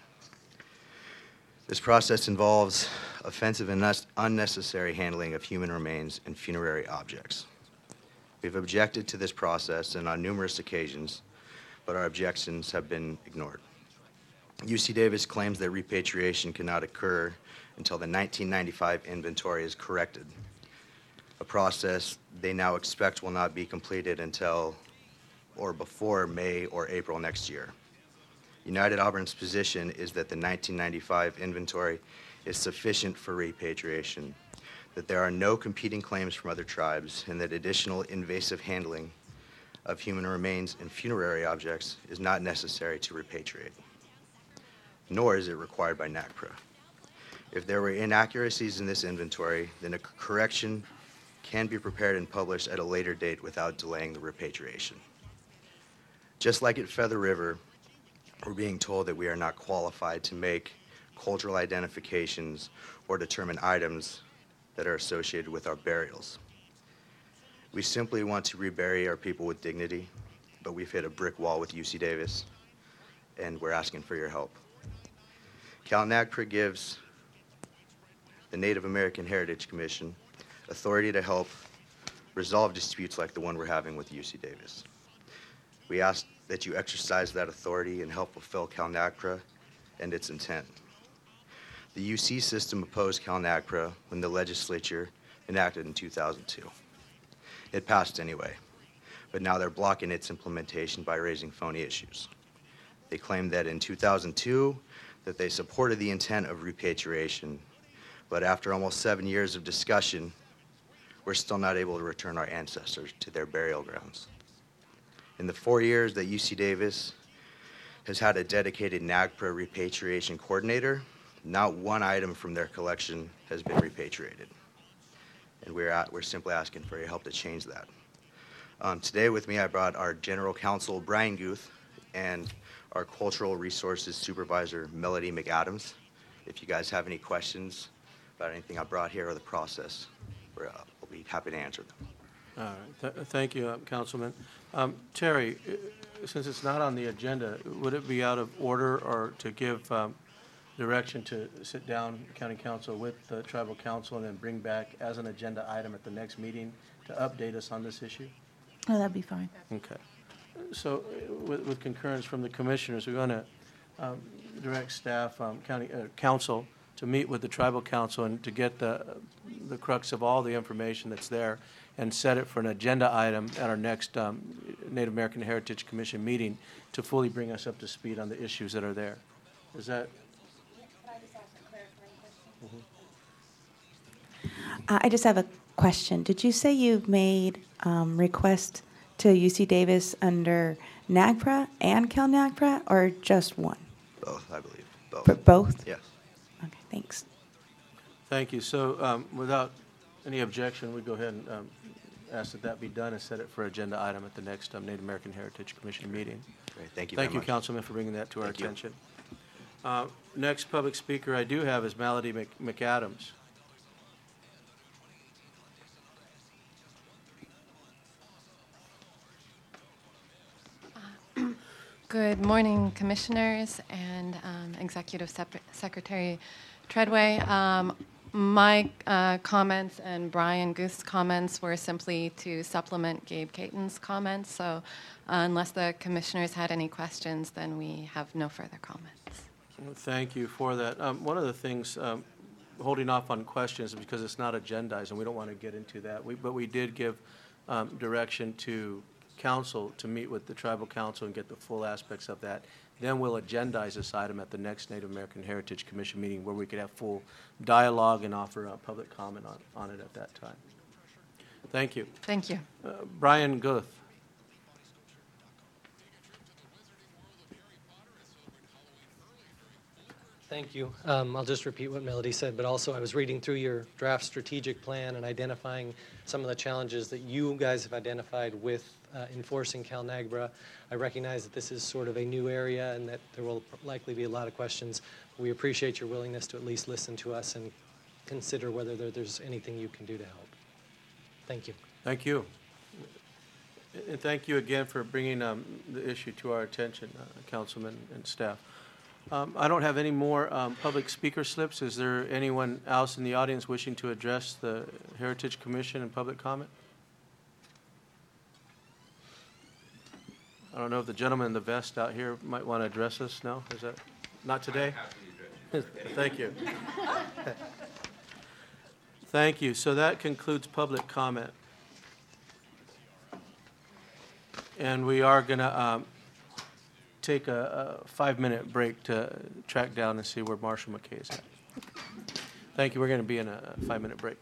This process involves offensive and unnecessary handling of human remains and funerary objects. We've objected to this process and on numerous occasions, but our objections have been ignored. U C Davis claims that repatriation cannot occur until the nineteen ninety-five inventory is corrected, a process they now expect will not be completed until or before May or April next year. United Auburn's position is that the nineteen ninety-five inventory is sufficient for repatriation, that there are no competing claims from other tribes, and that additional invasive handling of human remains and funerary objects is not necessary to repatriate, nor is it required by NAGPRA. If there were inaccuracies in this inventory, then a correction can be prepared and published at a later date without delaying the repatriation. Just like at Feather River, we're being told that we are not qualified to make cultural identifications or determine items that are associated with our burials. We simply want to rebury our people with dignity, but we've hit a brick wall with U C Davis, and we're asking for your help. CalNAGPRA gives the Native American Heritage Commission authority to help resolve disputes like the one we're having with U C Davis. We ask that you exercise that authority and help fulfill CalNAGPRA and its intent. The U C system opposed CalNAGPRA when the legislature enacted in two thousand two. It passed anyway, but now they're blocking its implementation by raising phony issues. They claim that in two thousand two, that they supported the intent of repatriation, but after almost seven years of discussion, we're still not able to return our ancestors to their burial grounds. In the four years that U C Davis has had a dedicated NAGPRA repatriation coordinator, not one item from their collection has been repatriated. And we're, at, we're simply asking for your help to change that. Um, today with me, I brought our General Counsel, Brian Guth, and our Cultural Resources Supervisor, Melody McAdams. If you guys have any questions about anything I brought here or the process, we're, uh, we'll be happy to answer them. All right. Th- thank you, uh, Councilman. Um, Terry, uh, since it's not on the agenda, would it be out of order or to give um, direction to sit down, County Council, with the Tribal Council and then bring back as an agenda item at the next meeting to update us on this issue? Oh, that'd be fine. Okay. So uh, with, with concurrence from the commissioners, we're going to um, direct staff, um, county uh, council, to meet with the Tribal Council and to get the the crux of all the information that's there and set it for an agenda item at our next um, Native American Heritage Commission meeting to fully bring us up to speed on the issues that are there. Is that? Uh, I just have a question. Did you say you've made um, requests to U C Davis under NAGPRA and CalNAGPRA, or just one? Both, I believe. Both. For both? Yes. Okay, thanks. Thank you. So um, without any objection, we go ahead and um, ask that that be done and set it for agenda item at the next um, Native American Heritage Commission meeting. Great. Thank you Thank very you, much. Councilman, for bringing that to our Thank you. attention. Uh, Next public speaker I do have is Melody Mc- McAdams. Good morning, Commissioners and um, Executive Sep- Secretary Treadway. Um, my uh, comments and Brian Guth's comments were simply to supplement Gabe Caton's comments. So uh, unless the Commissioners had any questions, then we have no further comments. Thank you for that. Um, One of the things, um, holding off on questions because it's not agendized and we don't want to get into that, we, but we did give um, direction to council to meet with the tribal council and get the full aspects of that. Then we'll agendize this item at the next Native American Heritage Commission meeting where we could have full dialogue and offer uh, public comment on, on it at that time. Thank you. Thank you. Uh, Brian Guth. Thank you. Um, I'll just repeat what Melody said, but also I was reading through your draft strategic plan and identifying some of the challenges that you guys have identified with uh, enforcing CalNAGBRA. I recognize that this is sort of a new area and that there will likely be a lot of questions. We appreciate your willingness to at least listen to us and consider whether there, there's anything you can do to help. Thank you. Thank you. And thank you again for bringing um, the issue to our attention, uh, Councilman and staff. Um, I don't have any more um, public speaker slips. Is there anyone else in the audience wishing to address the Heritage Commission in public comment? I don't know if the gentleman in the vest out here might want to address us. No? Is that not today? Thank you. Thank you. So that concludes public comment. And we are going to um, take a, a five-minute break to track down and see where Marshall McKay is at. Thank you. We're going to be in a five-minute break.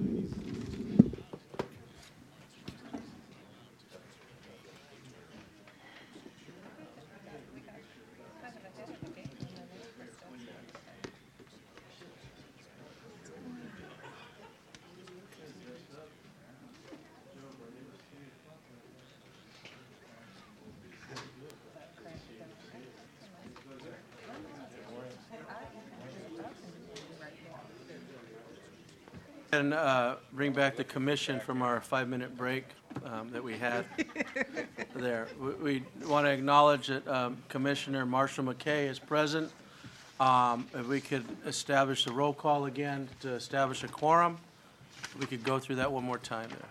And uh, bring back the commission from our five-minute break um, that we had there. We, we want to acknowledge that um, Commissioner Marshall McKay is present. Um, if we could establish the roll call again to establish a quorum, we could go through that one more time there.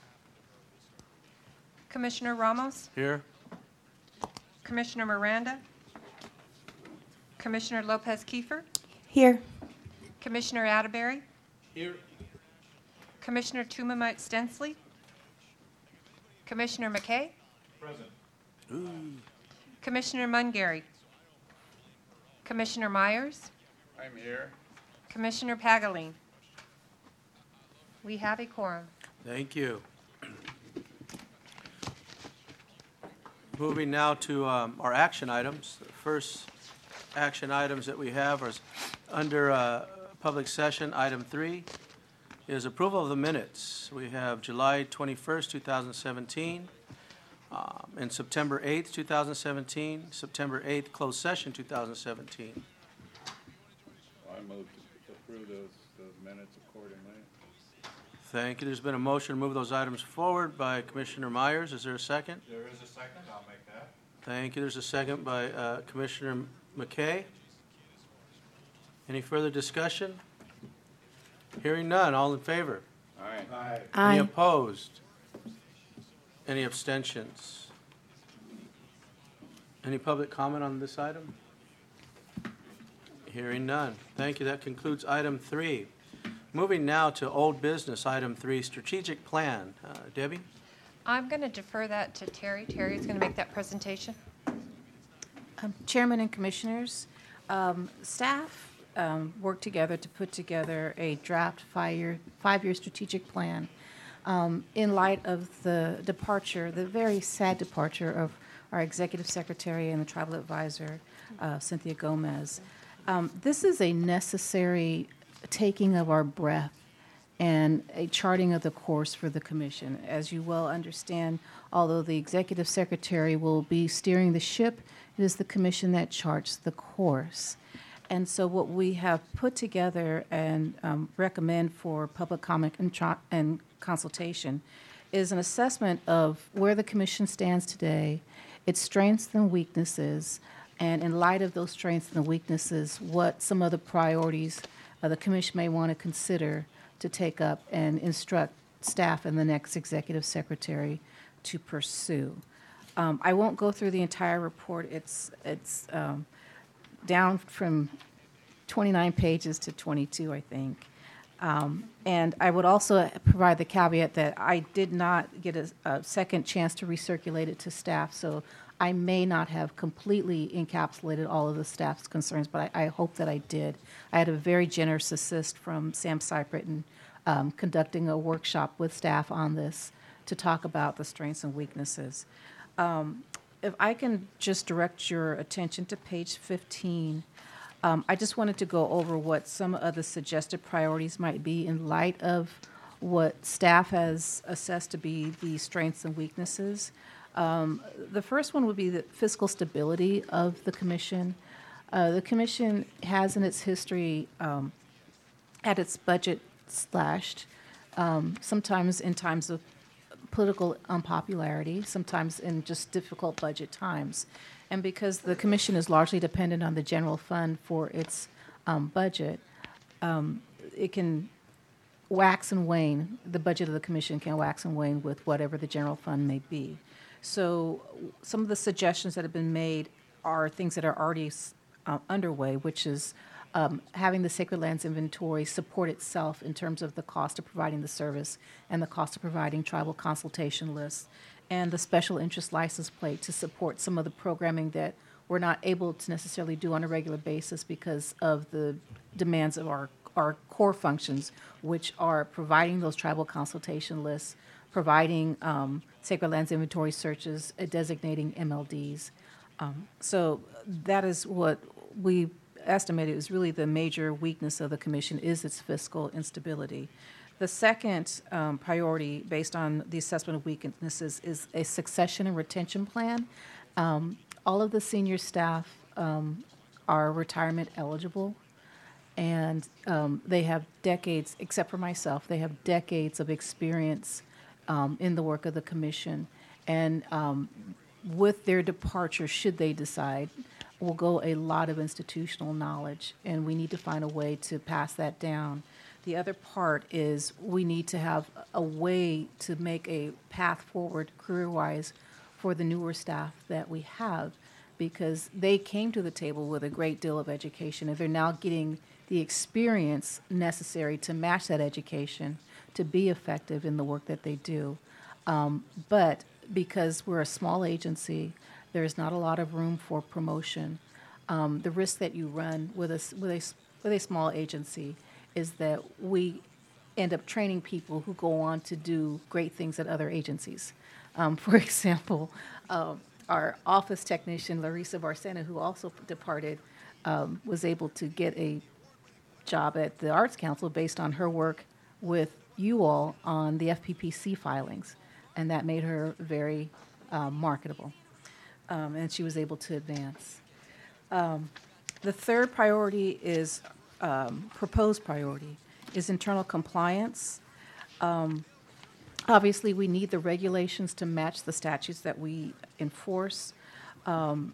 Commissioner Ramos, Here? Commissioner Miranda, Commissioner Lopez Kiefer, Here. Commissioner Atterbury, Here. Commissioner Tumamite Stensley, Commissioner McKay, Present. Commissioner Mungary, Commissioner Myers, I'm here. Commissioner Pagaline. We have a quorum. Thank you. Moving now to um, our action items. The first action items that we have are under uh, public session, item three, is approval of the minutes. We have July twenty-first, two thousand seventeen, um, and September eighth, two thousand seventeen, September eighth, closed session, two thousand seventeen. I move to approve those, those minutes accordingly. Thank you. There's been a motion to move those items forward by Commissioner Myers. Is there a second? There is a second, I'll make that. Thank you. There's a second by uh, Commissioner McKay. Any further discussion? Hearing none. All in favor? Aye. Any Aye. opposed? Any abstentions? Any public comment on this item? Hearing none. Thank you. That concludes item three. Moving now to old business, item three, strategic plan. Uh, Debbie? I'm going to defer that to Terry. Terry's going to make that presentation. Um, Chairman and Commissioners, um, staff um, worked together to put together a draft five-year, five-year strategic plan um, in light of the departure, the very sad departure of our Executive Secretary and the Tribal Advisor, uh, Cynthia Gomez. Um, This is a necessary taking of our breath and a charting of the course for the commission. As you well understand, although the Executive Secretary will be steering the ship, it is the commission that charts the course. And so what we have put together and um, recommend for public comment and, tra- and consultation is an assessment of where the commission stands today, its strengths and weaknesses, and in light of those strengths and weaknesses, what some of the priorities uh, the commission may want to consider to take up and instruct staff and the next executive secretary to pursue. Um, I won't go through the entire report. It's it's um, down from twenty-nine pages to twenty-two, I think. Um, And I would also provide the caveat that I did not get a, a second chance to recirculate it to staff, so I may not have completely encapsulated all of the staff's concerns, but I, I hope that I did. I had a very generous assist from Sam Cyprit in um, conducting a workshop with staff on this to talk about the strengths and weaknesses. Um, if I can just direct your attention to page fifteen, um, I just wanted to go over what some of the suggested priorities might be in light of what staff has assessed to be the strengths and weaknesses. Um, the first one would be the fiscal stability of the commission. Uh, the commission has in its history um, had its budget slashed, um, sometimes in times of political unpopularity, sometimes in just difficult budget times. And because the commission is largely dependent on the general fund for its um, budget, um, it can wax and wane, the budget of the commission can wax and wane with whatever the general fund may be. So some of the suggestions that have been made are things that are already uh, underway, which is um, having the Sacred Lands Inventory support itself in terms of the cost of providing the service and the cost of providing tribal consultation lists, and the special interest license plate to support some of the programming that we're not able to necessarily do on a regular basis because of the demands of our, our core functions, which are providing those tribal consultation lists, providing um, Sacred Lands Inventory searches, uh, designating M L Ds. Um, so that is what we estimated is really the major weakness of the commission is its fiscal instability. The second um, priority, based on the assessment of weaknesses, is a succession and retention plan. Um, all of the senior staff um, are retirement eligible, and um, they have decades, except for myself, they have decades of experience um, in the work of the commission. And um, with their departure, should they decide, will go a lot of institutional knowledge, and we need to find a way to pass that down. The other part is we need to have a way to make a path forward career-wise for the newer staff that we have, because they came to the table with a great deal of education, and they're now getting the experience necessary to match that education to be effective in the work that they do. Um, but because we're a small agency, there's not a lot of room for promotion. Um, the risk that you run with a, with a, with a small agency is that we end up training people who go on to do great things at other agencies. Um, for example, uh, our office technician, Larissa Barcena, who also departed, um, was able to get a job at the Arts Council based on her work with you all on the F P P C filings, and that made her very uh, marketable, um, and she was able to advance. Um, the third priority is Um, proposed priority is internal compliance. Um, obviously, we need the regulations to match the statutes that we enforce. Um,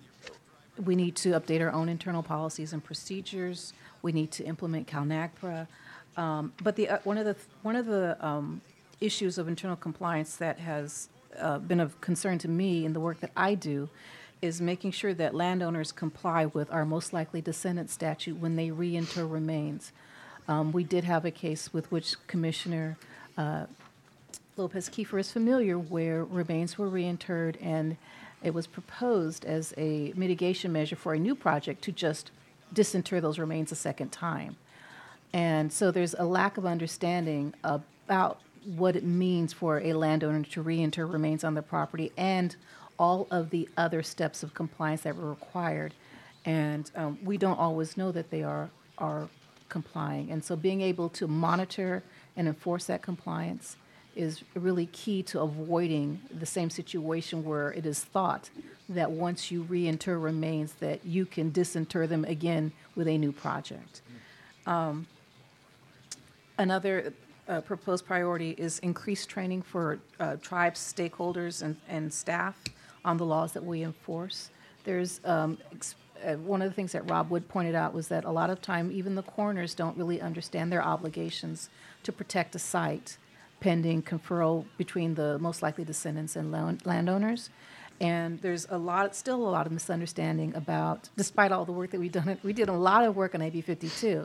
we need to update our own internal policies and procedures. We need to implement CalNAGPRA. Um, but the uh, one of the one of the um, issues of internal compliance that has uh, been of concern to me in the work that I do is making sure that landowners comply with our most likely descendant statute when they reinter remains. Um, we did have a case with which Commissioner uh, Lopez Kiefer is familiar, where remains were reinterred, and it was proposed as a mitigation measure for a new project to just disinter those remains a second time. And so there's a lack of understanding about what it means for a landowner to reinter remains on the property and all of the other steps of compliance that were required. And um, we don't always know that they are, are complying. And so being able to monitor and enforce that compliance is really key to avoiding the same situation where it is thought that once you reinter remains that you can disinter them again with a new project. Um, another uh, proposed priority is increased training for uh, tribes, stakeholders, and, and staff on the laws that we enforce. There's um, ex- uh, one of the things that Rob Wood pointed out was that a lot of time even the coroners don't really understand their obligations to protect a site pending conferral between the most likely descendants and land- landowners. And there's a lot, still a lot of misunderstanding about, despite all the work that we've done, we did a lot of work on A B fifty-two,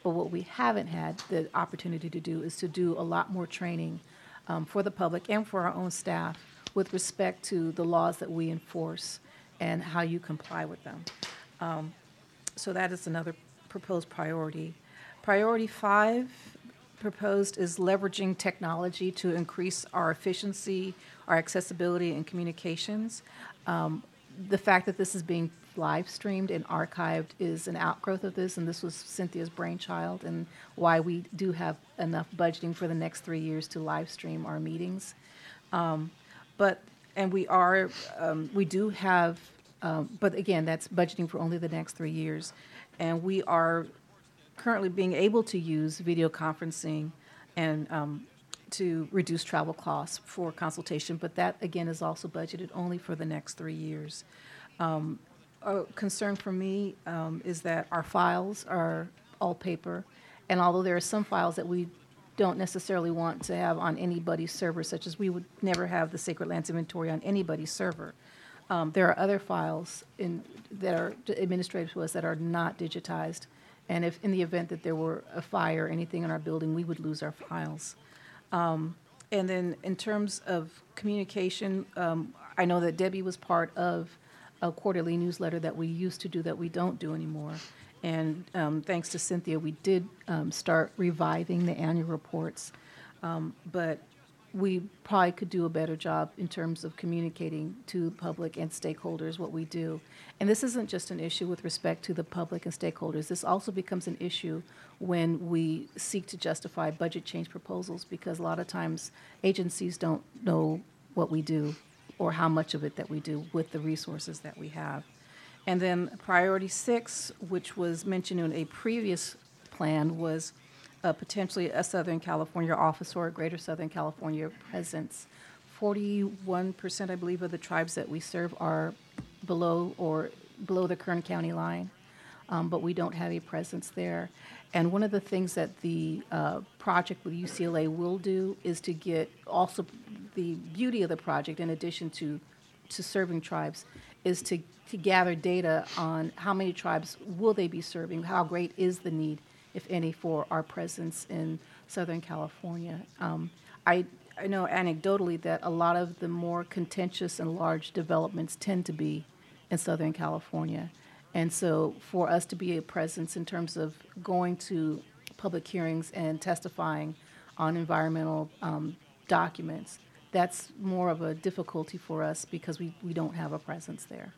But what we haven't had the opportunity to do is to do a lot more training um, for the public and for our own staff with respect to the laws that we enforce and how you comply with them. Um, so that is another proposed priority. Priority five proposed is leveraging technology to increase our efficiency, our accessibility, and communications. Um, the fact that this is being live streamed and archived is an outgrowth of this, and this was Cynthia's brainchild, and why we do have enough budgeting for the next three years to live stream our meetings. Um, but and we are um, we do have, um, but again, that's budgeting for only the next three years, and we are currently being able to use video conferencing and um, to reduce travel costs for consultation, but that again is also budgeted only for the next three years. Um, a concern for me um, is that our files are all paper, and although there are some files that we don't necessarily want to have on anybody's server, such as we would never have the Sacred Lands Inventory on anybody's server, um, there are other files in, that are administrative to us that are not digitized, and if in the event that there were a fire or anything in our building, we would lose our files. Um, and then in terms of communication, um, I know that Debbie was part of a quarterly newsletter that we used to do that we don't do anymore. And um, thanks to Cynthia, we did um, start reviving the annual reports. Um, but we probably could do a better job in terms of communicating to the public and stakeholders what we do. And this isn't just an issue with respect to the public and stakeholders. This also becomes an issue when we seek to justify budget change proposals, because a lot of times agencies don't know what we do or how much of it that we do with the resources that we have. And then priority six, which was mentioned in a previous plan, was uh, potentially a Southern California office or a Greater Southern California presence. forty-one percent, I believe, of the tribes that we serve are below or below the Kern County line, um, but we don't have a presence there. And one of the things that the uh, project with U C L A will do is to get also the beauty of the project, in addition to, to serving tribes, is to, to gather data on how many tribes will they be serving, how great is the need, if any, for our presence in Southern California. Um, I, I know anecdotally that a lot of the more contentious and large developments tend to be in Southern California. And so for us to be a presence in terms of going to public hearings and testifying on environmental um, documents, that's more of a difficulty for us because we, we don't have a presence there.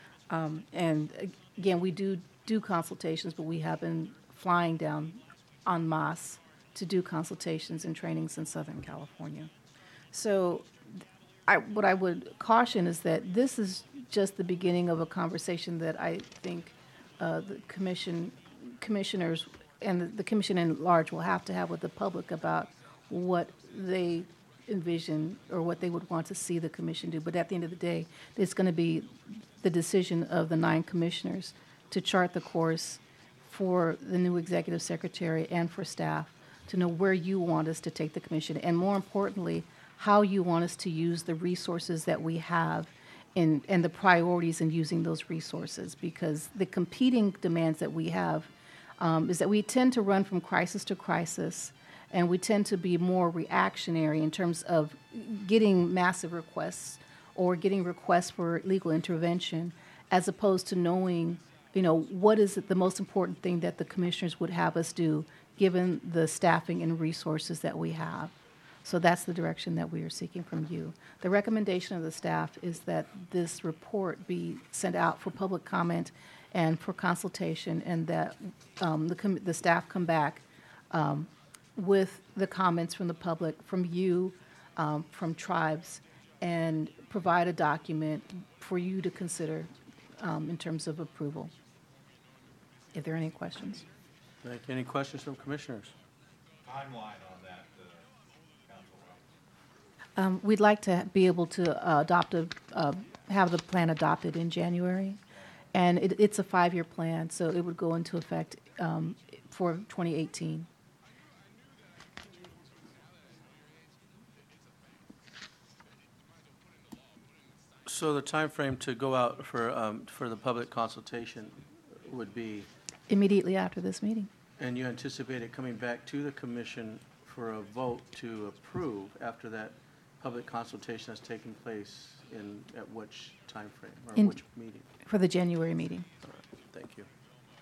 Um, and again, we do do consultations, but we have been flying down en masse to do consultations and trainings in Southern California. So I, what I would caution is that this is just the beginning of a conversation that I think uh, the commission, commissioners and the, the commission in large will have to have with the public about what they envision or what they would want to see the commission do. But at the end of the day, it's going to be the decision of the nine commissioners to chart the course for the new executive secretary and for staff to know where you want us to take the commission, and more importantly, how you want us to use the resources that we have in, and the priorities in using those resources. Because the competing demands that we have um, is that we tend to run from crisis to crisis, and we tend to be more reactionary in terms of getting massive requests or getting requests for legal intervention, as opposed to knowing, you know, what is it, the most important thing that the commissioners would have us do given the staffing and resources that we have. So that's the direction that we are seeking from you. The recommendation of the staff is that this report be sent out for public comment and for consultation, and that um, the, com- the staff come back um, with the comments from the public, from you, um, from tribes, and provide a document for you to consider um, in terms of approval. If there are any questions. Thank you. Any questions from commissioners? Timeline on that, uh, Councilwoman? Um, we'd like to be able to uh, adopt a, uh, have the plan adopted in January, and it, it's a five-year plan, so it would go into effect um, for twenty eighteen. So the time frame to go out for, um, for the public consultation would be, Immediately after this meeting. And you anticipate it coming back to the commission for a vote to approve after that public consultation has taken place in, at which timeframe or In- which meeting? For the January meeting. All right, thank you.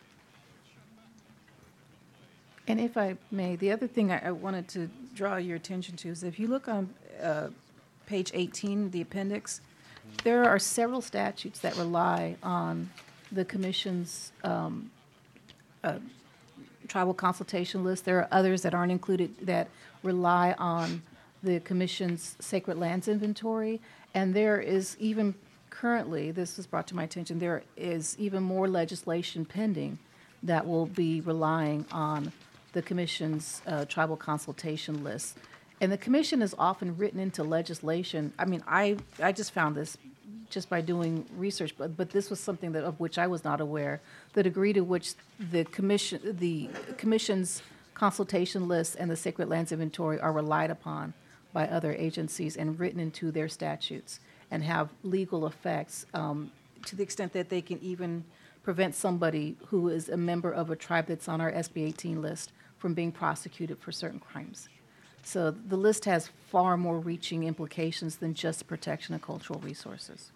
And if I may, the other thing I, I wanted to draw your attention to is if you look on uh, page eighteen, the appendix, there are several statutes that rely on the commission's um, uh, tribal consultation list. There are others that aren't included that rely on the commission's sacred lands inventory. And there is even currently, this was brought to my attention, there is even more legislation pending that will be relying on the commission's uh, tribal consultation list. And the commission is often written into legislation. I mean, I, I just found this just by doing research, but, but this was something that, of which I was not aware, the degree to which the commission, the commission's consultation list and the sacred lands inventory are relied upon by other agencies and written into their statutes and have legal effects um, to the extent that they can even prevent somebody who is a member of a tribe that's on our S B eighteen list from being prosecuted for certain crimes. So the list has far more reaching implications than just the protection of cultural resources.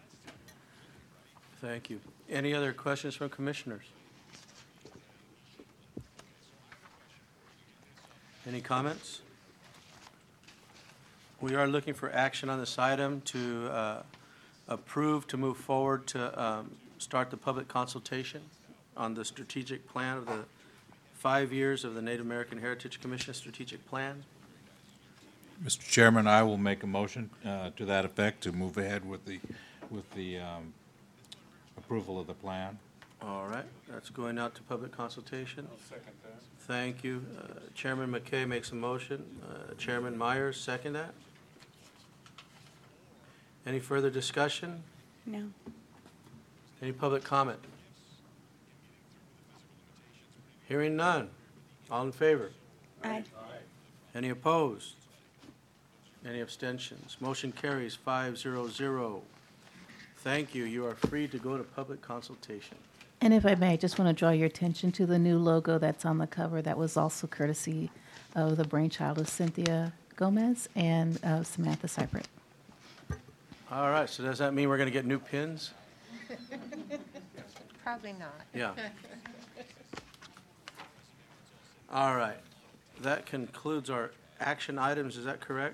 Thank you. Any other questions from commissioners? Any comments? We are looking for action on this item to uh, approve to move forward to um, start the public consultation on the strategic plan of the five years of the Native American Heritage Commission strategic plan. Mister Chairman, I will make a motion uh, to that effect to move ahead with the, with the um, approval of the plan. All right, that's going out to public consultation. I'll second that. Thank you. Uh, Chairman McKay makes a motion. Uh, Chairman Myers, second that. Any further discussion? No. Any public comment? Hearing none. All in favor? Aye. Any opposed? Any abstentions? Motion carries five zero zero. Thank you. You are free to go to public consultation. And if I may, I just want to draw your attention to the new logo that's on the cover that was also courtesy of the brainchild of Cynthia Gomez and uh, Samantha Seibert. All right, so does that mean we're going to get new pins? Probably not. Yeah. All right. That concludes our action items. Is that correct?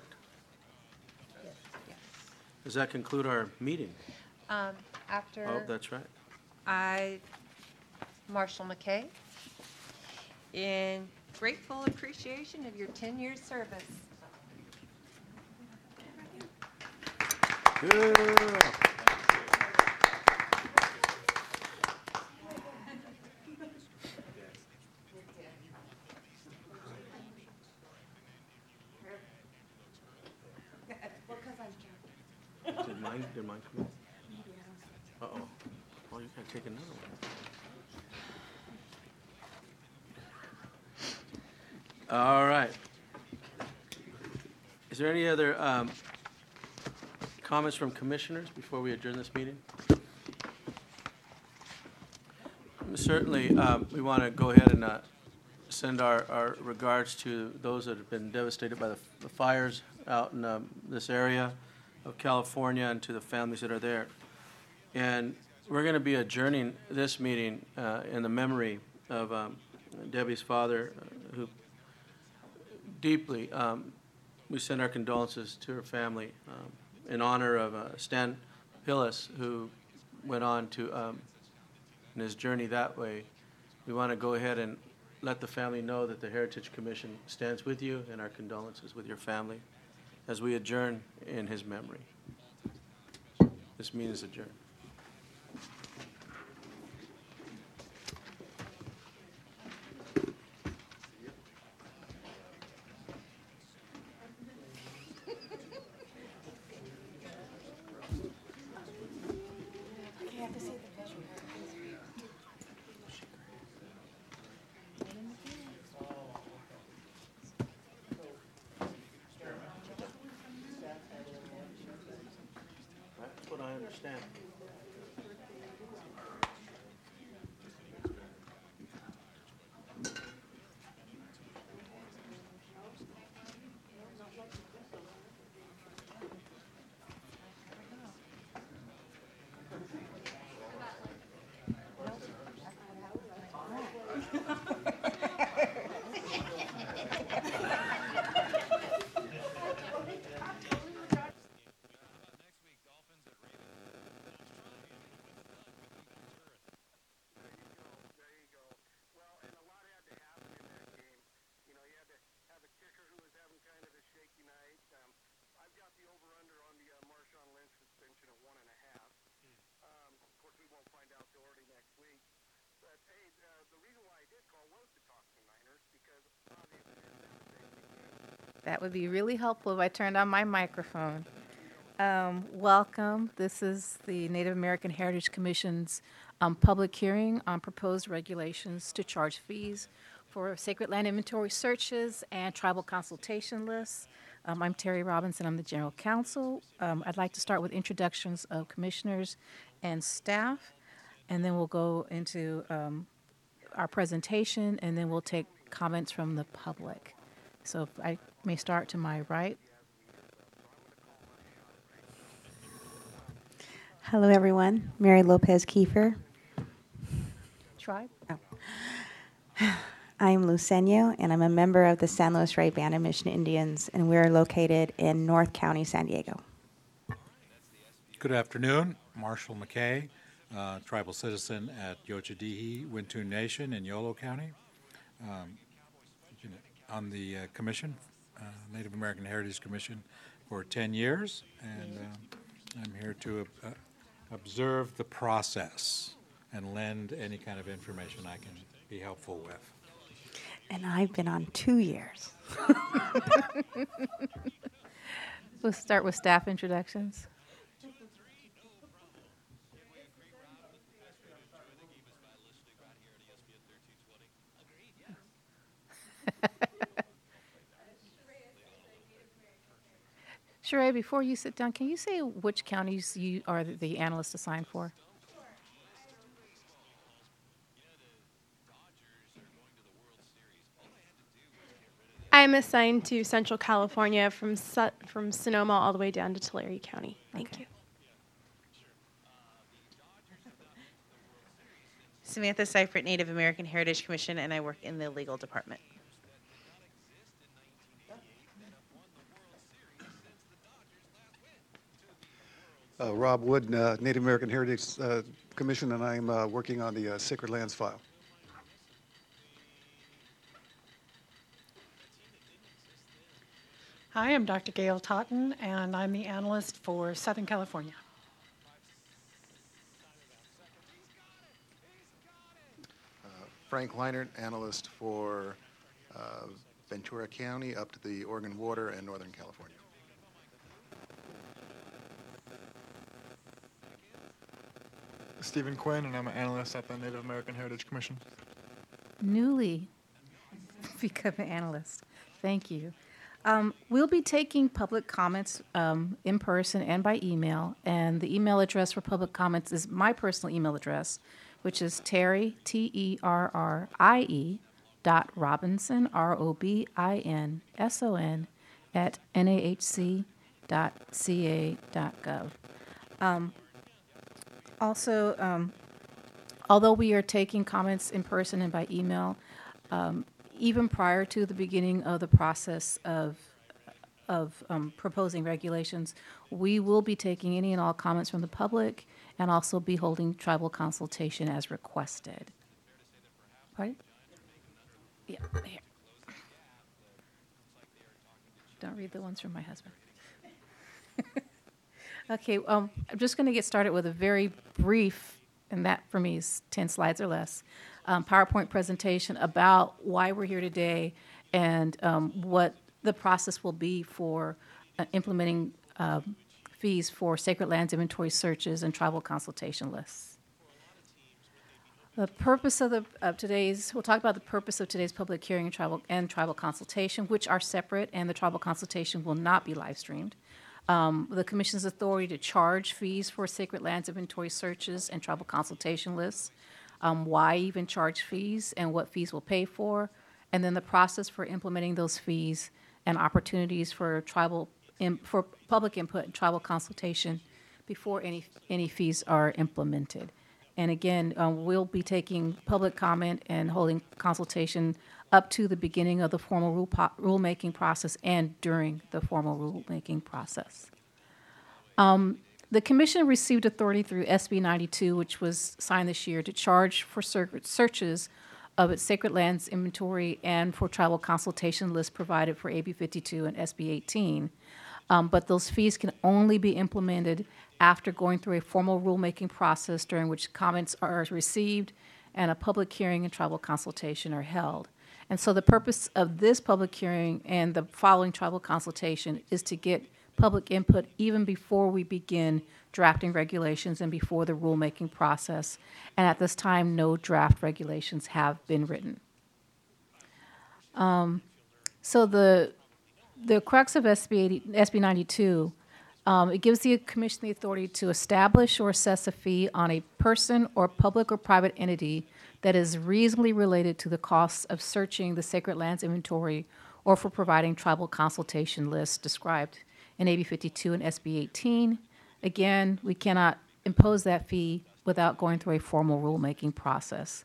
Does that conclude our meeting? Um, After. Oh, that's right. I, Marshall McKay, in grateful appreciation of your ten years service. Good. Did mine, did mine come out? Uh-oh. Oh, you gotta take another one. All right. Is there any other um, comments from commissioners before we adjourn this meeting? Certainly, um, we want to go ahead and uh, send our, our regards to those that have been devastated by the, the fires out in um, this area of California and to the families that are there. And we're going to be adjourning this meeting uh, in the memory of um, Debbie's father, uh, who deeply, um, we send our condolences to her family um, in honor of uh, Stan Pillis, who went on to, um, in his journey that way. We want to go ahead and let the family know that the Heritage Commission stands with you, and our condolences with your family as we adjourn in his memory. This meeting is adjourned. That's what I understand. That would be really helpful if I turned on my microphone. Um, welcome. This is the Native American Heritage Commission's um, public hearing on proposed regulations to charge fees for sacred land inventory searches and tribal consultation lists. Um, I'm Terry Robinson. I'm the General Counsel. Um, I'd like to start with introductions of commissioners and staff, and then we'll go into um, our presentation, and then we'll take comments from the public. So if I may start to my right. Hello, everyone. Mary Lopez Kiefer. Tribe? Oh. I'm Luceño, and I'm a member of the San Luis Rey Band of Mission Indians, and we're located in North County, San Diego. Good afternoon. Marshall McKay, uh, tribal citizen at Yochadihi, Wintun Nation in Yolo County. Um, on the uh, commission, uh, Native American Heritage Commission, for ten years, and uh, I'm here to uh, observe the process and lend any kind of information I can be helpful with. And I've been on two years. We'll start with staff introductions. Sheree, before you sit down, can you say which counties you are the, the analyst assigned for? I'm assigned to Central California from Su- from Sonoma all the way down to Tulare County. Thank Okay. you. Samantha Seifert, Native American Heritage Commission, and I work in the legal department. Uh, Rob Wood, uh, Native American Heritage uh, Commission, and I'm uh, working on the uh, Sacred Lands file. Hi, I'm Doctor Gail Totten, and I'm the analyst for Southern California. Uh, Frank Leinert, analyst for uh, Ventura County up to the Oregon border and Northern California. Stephen Quinn, and I'm an analyst at the Native American Heritage Commission. Newly become an analyst. Thank you. Um, we'll be taking public comments um, in person and by email, and the email address for public comments is my personal email address, which is Terry, T E R R I E, dot Robinson, R O B I N S O N, at N A H C dot C A dot gov. Um, Also, um, although we are taking comments in person and by email, um, even prior to the beginning of the process of of um, proposing regulations, we will be taking any and all comments from the public and also be holding tribal consultation as requested. Pardon? Yeah, here. Don't read the ones from my husband. Okay, um, I'm just going to get started with a very brief, and that for me is ten slides or less, um, PowerPoint presentation about why we're here today and um, what the process will be for uh, implementing uh, fees for sacred lands inventory searches and tribal consultation lists. The purpose of, the, of today's, we'll talk about the purpose of today's public hearing and tribal, and tribal consultation, which are separate, and the tribal consultation will not be live streamed. Um, the Commission's authority to charge fees for sacred lands inventory searches and tribal consultation lists, um, why even charge fees and what fees will pay for, and then the process for implementing those fees and opportunities for tribal in, for public input and tribal consultation before any any fees are implemented. And again, um, we'll be taking public comment and holding consultation up to the beginning of the formal rule po- rulemaking process and during the formal rulemaking process. Um, the Commission received authority through S B ninety-two, which was signed this year, to charge for ser- searches of its sacred lands inventory and for tribal consultation lists provided for A B fifty-two and S B eighteen. Um, but those fees can only be implemented after going through a formal rulemaking process during which comments are received and a public hearing and tribal consultation are held. And so the purpose of this public hearing and the following tribal consultation is to get public input even before we begin drafting regulations and before the rulemaking process. And at this time, no draft regulations have been written. Um, so the the crux of S B eighty, S B ninety-two, um, it gives the commission the authority to establish or assess a fee on a person or public or private entity that is reasonably related to the costs of searching the sacred lands inventory or for providing tribal consultation lists described in A B fifty-two and S B eighteen. Again, we cannot impose that fee without going through a formal rulemaking process.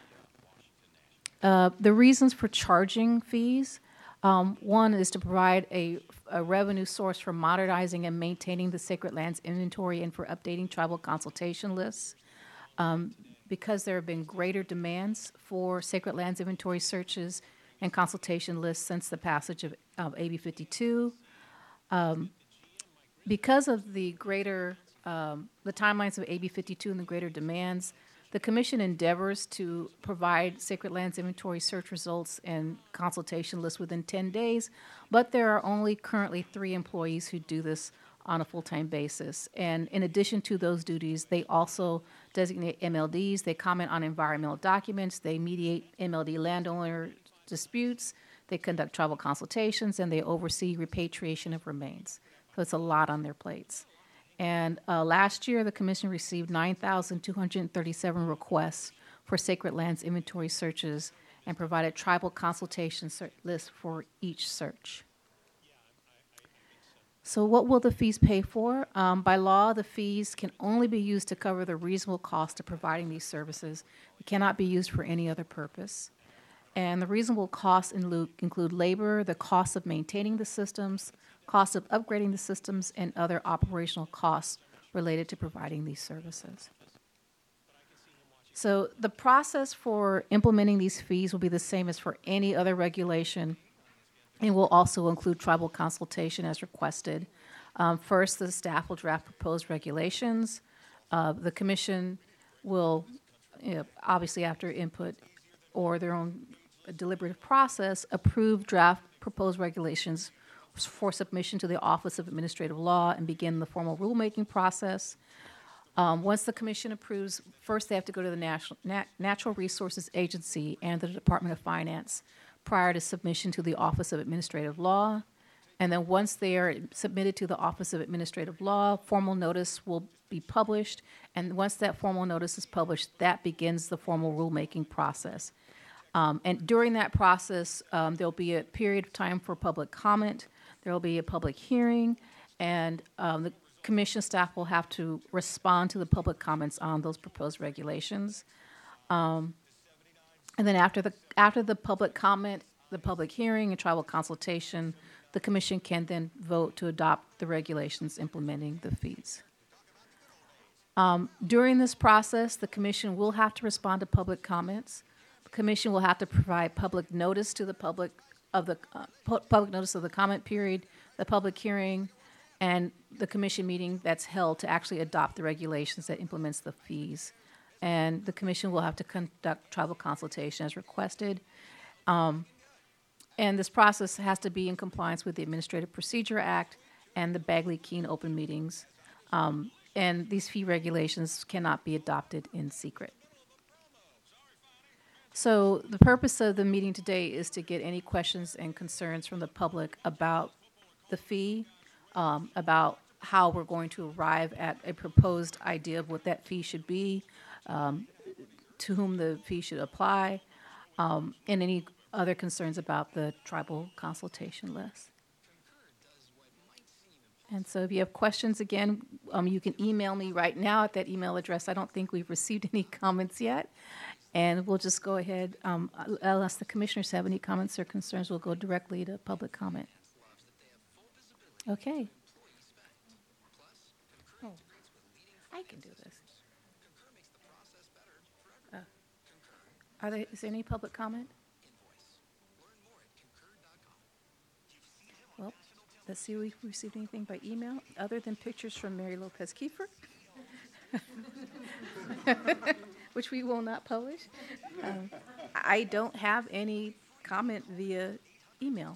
Uh, the reasons for charging fees, um, one is to provide a, a revenue source for modernizing and maintaining the sacred lands inventory and for updating tribal consultation lists. Um, because there have been greater demands for sacred lands inventory searches and consultation lists since the passage of, of A B fifty-two. Um, because of the greater, um, the timelines of A B fifty-two and the greater demands, the Commission endeavors to provide sacred lands inventory search results and consultation lists within ten days, but there are only currently three employees who do this on a full-time basis. And in addition to those duties, they also designate M L Ds, they comment on environmental documents, they mediate M L D landowner disputes, they conduct tribal consultations, and they oversee repatriation of remains. So it's a lot on their plates. And uh, last year, the Commission received nine thousand two hundred thirty-seven requests for sacred lands inventory searches and provided tribal consultation lists for each search. So what will the fees pay for? Um, by law, the fees can only be used to cover the reasonable cost of providing these services. It cannot be used for any other purpose. And the reasonable costs include, include labor, the cost of maintaining the systems, cost of upgrading the systems, and other operational costs related to providing these services. So the process for implementing these fees will be the same as for any other regulation, and will also include tribal consultation as requested. Um, first, the staff will draft proposed regulations. Uh, the commission will, you know, obviously after input or their own deliberative process, approve draft proposed regulations for submission to the Office of Administrative Law and begin the formal rulemaking process. Um, once the commission approves, first they have to go to the National, Nat, Natural Resources Agency and the Department of Finance prior to submission to the Office of Administrative Law. And then once they are submitted to the Office of Administrative Law, formal notice will be published. And once that formal notice is published, that begins the formal rulemaking process. Um, and during that process, um, there'll be a period of time for public comment. There will be a public hearing, and um, the commission staff will have to respond to the public comments on those proposed regulations. Um, and then after the after the public comment, the public hearing, and tribal consultation, the commission can then vote to adopt the regulations implementing the fees. Um, during this process, the commission will have to respond to public comments. The commission will have to provide public notice to the public of the uh, pu- public notice of the comment period, the public hearing, and the commission meeting that's held to actually adopt the regulations that implements the fees. And the commission will have to conduct tribal consultation as requested. Um, and this process has to be in compliance with the Administrative Procedure Act and the Bagley-Keene open meetings. Um, and these fee regulations cannot be adopted in secret. So the purpose of the meeting today is to get any questions and concerns from the public about the fee, um, about how we're going to arrive at a proposed idea of what that fee should be, um, to whom the fee should apply, um, and any other concerns about the tribal consultation list. And so if you have questions, again, um, you can email me right now at that email address. I don't think we've received any comments yet. And we'll just go ahead, um, unless the commissioners have any comments or concerns, we'll go directly to public comment. Okay. Oh, I can do this. Uh, are there, is there any public comment? Well, let's see if we've received anything by email, other than pictures from Mary Lopez Kiefer. Which we will not publish. Um, I don't have any comment via email.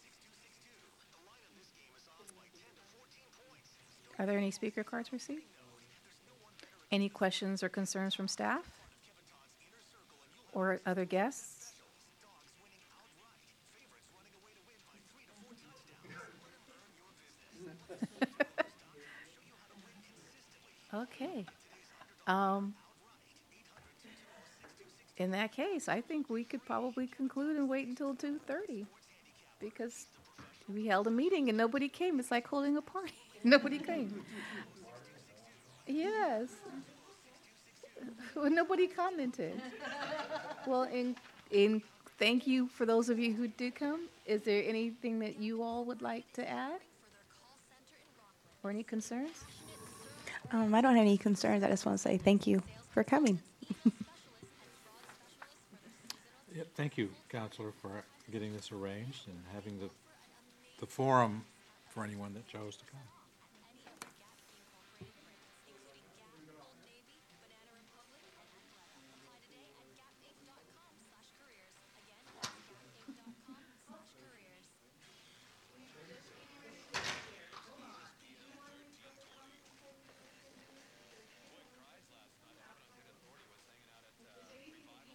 Are there any speaker cards received? Any questions or concerns from staff or other guests? Okay. Um, in that case, I think we could probably conclude and wait until two thirty because we held a meeting and nobody came. It's like holding a party. Nobody came. Yes. Well, nobody commented. Well, in, in thank you for those of you who did come. Is there anything that you all would like to add? Or any concerns? Um, I don't have any concerns. I just want to say thank you for coming. Yeah, thank you, Counselor, for getting this arranged and having the, the forum for anyone that chose to come.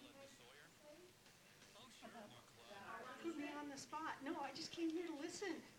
Put me on the spot. No, I just came here to listen.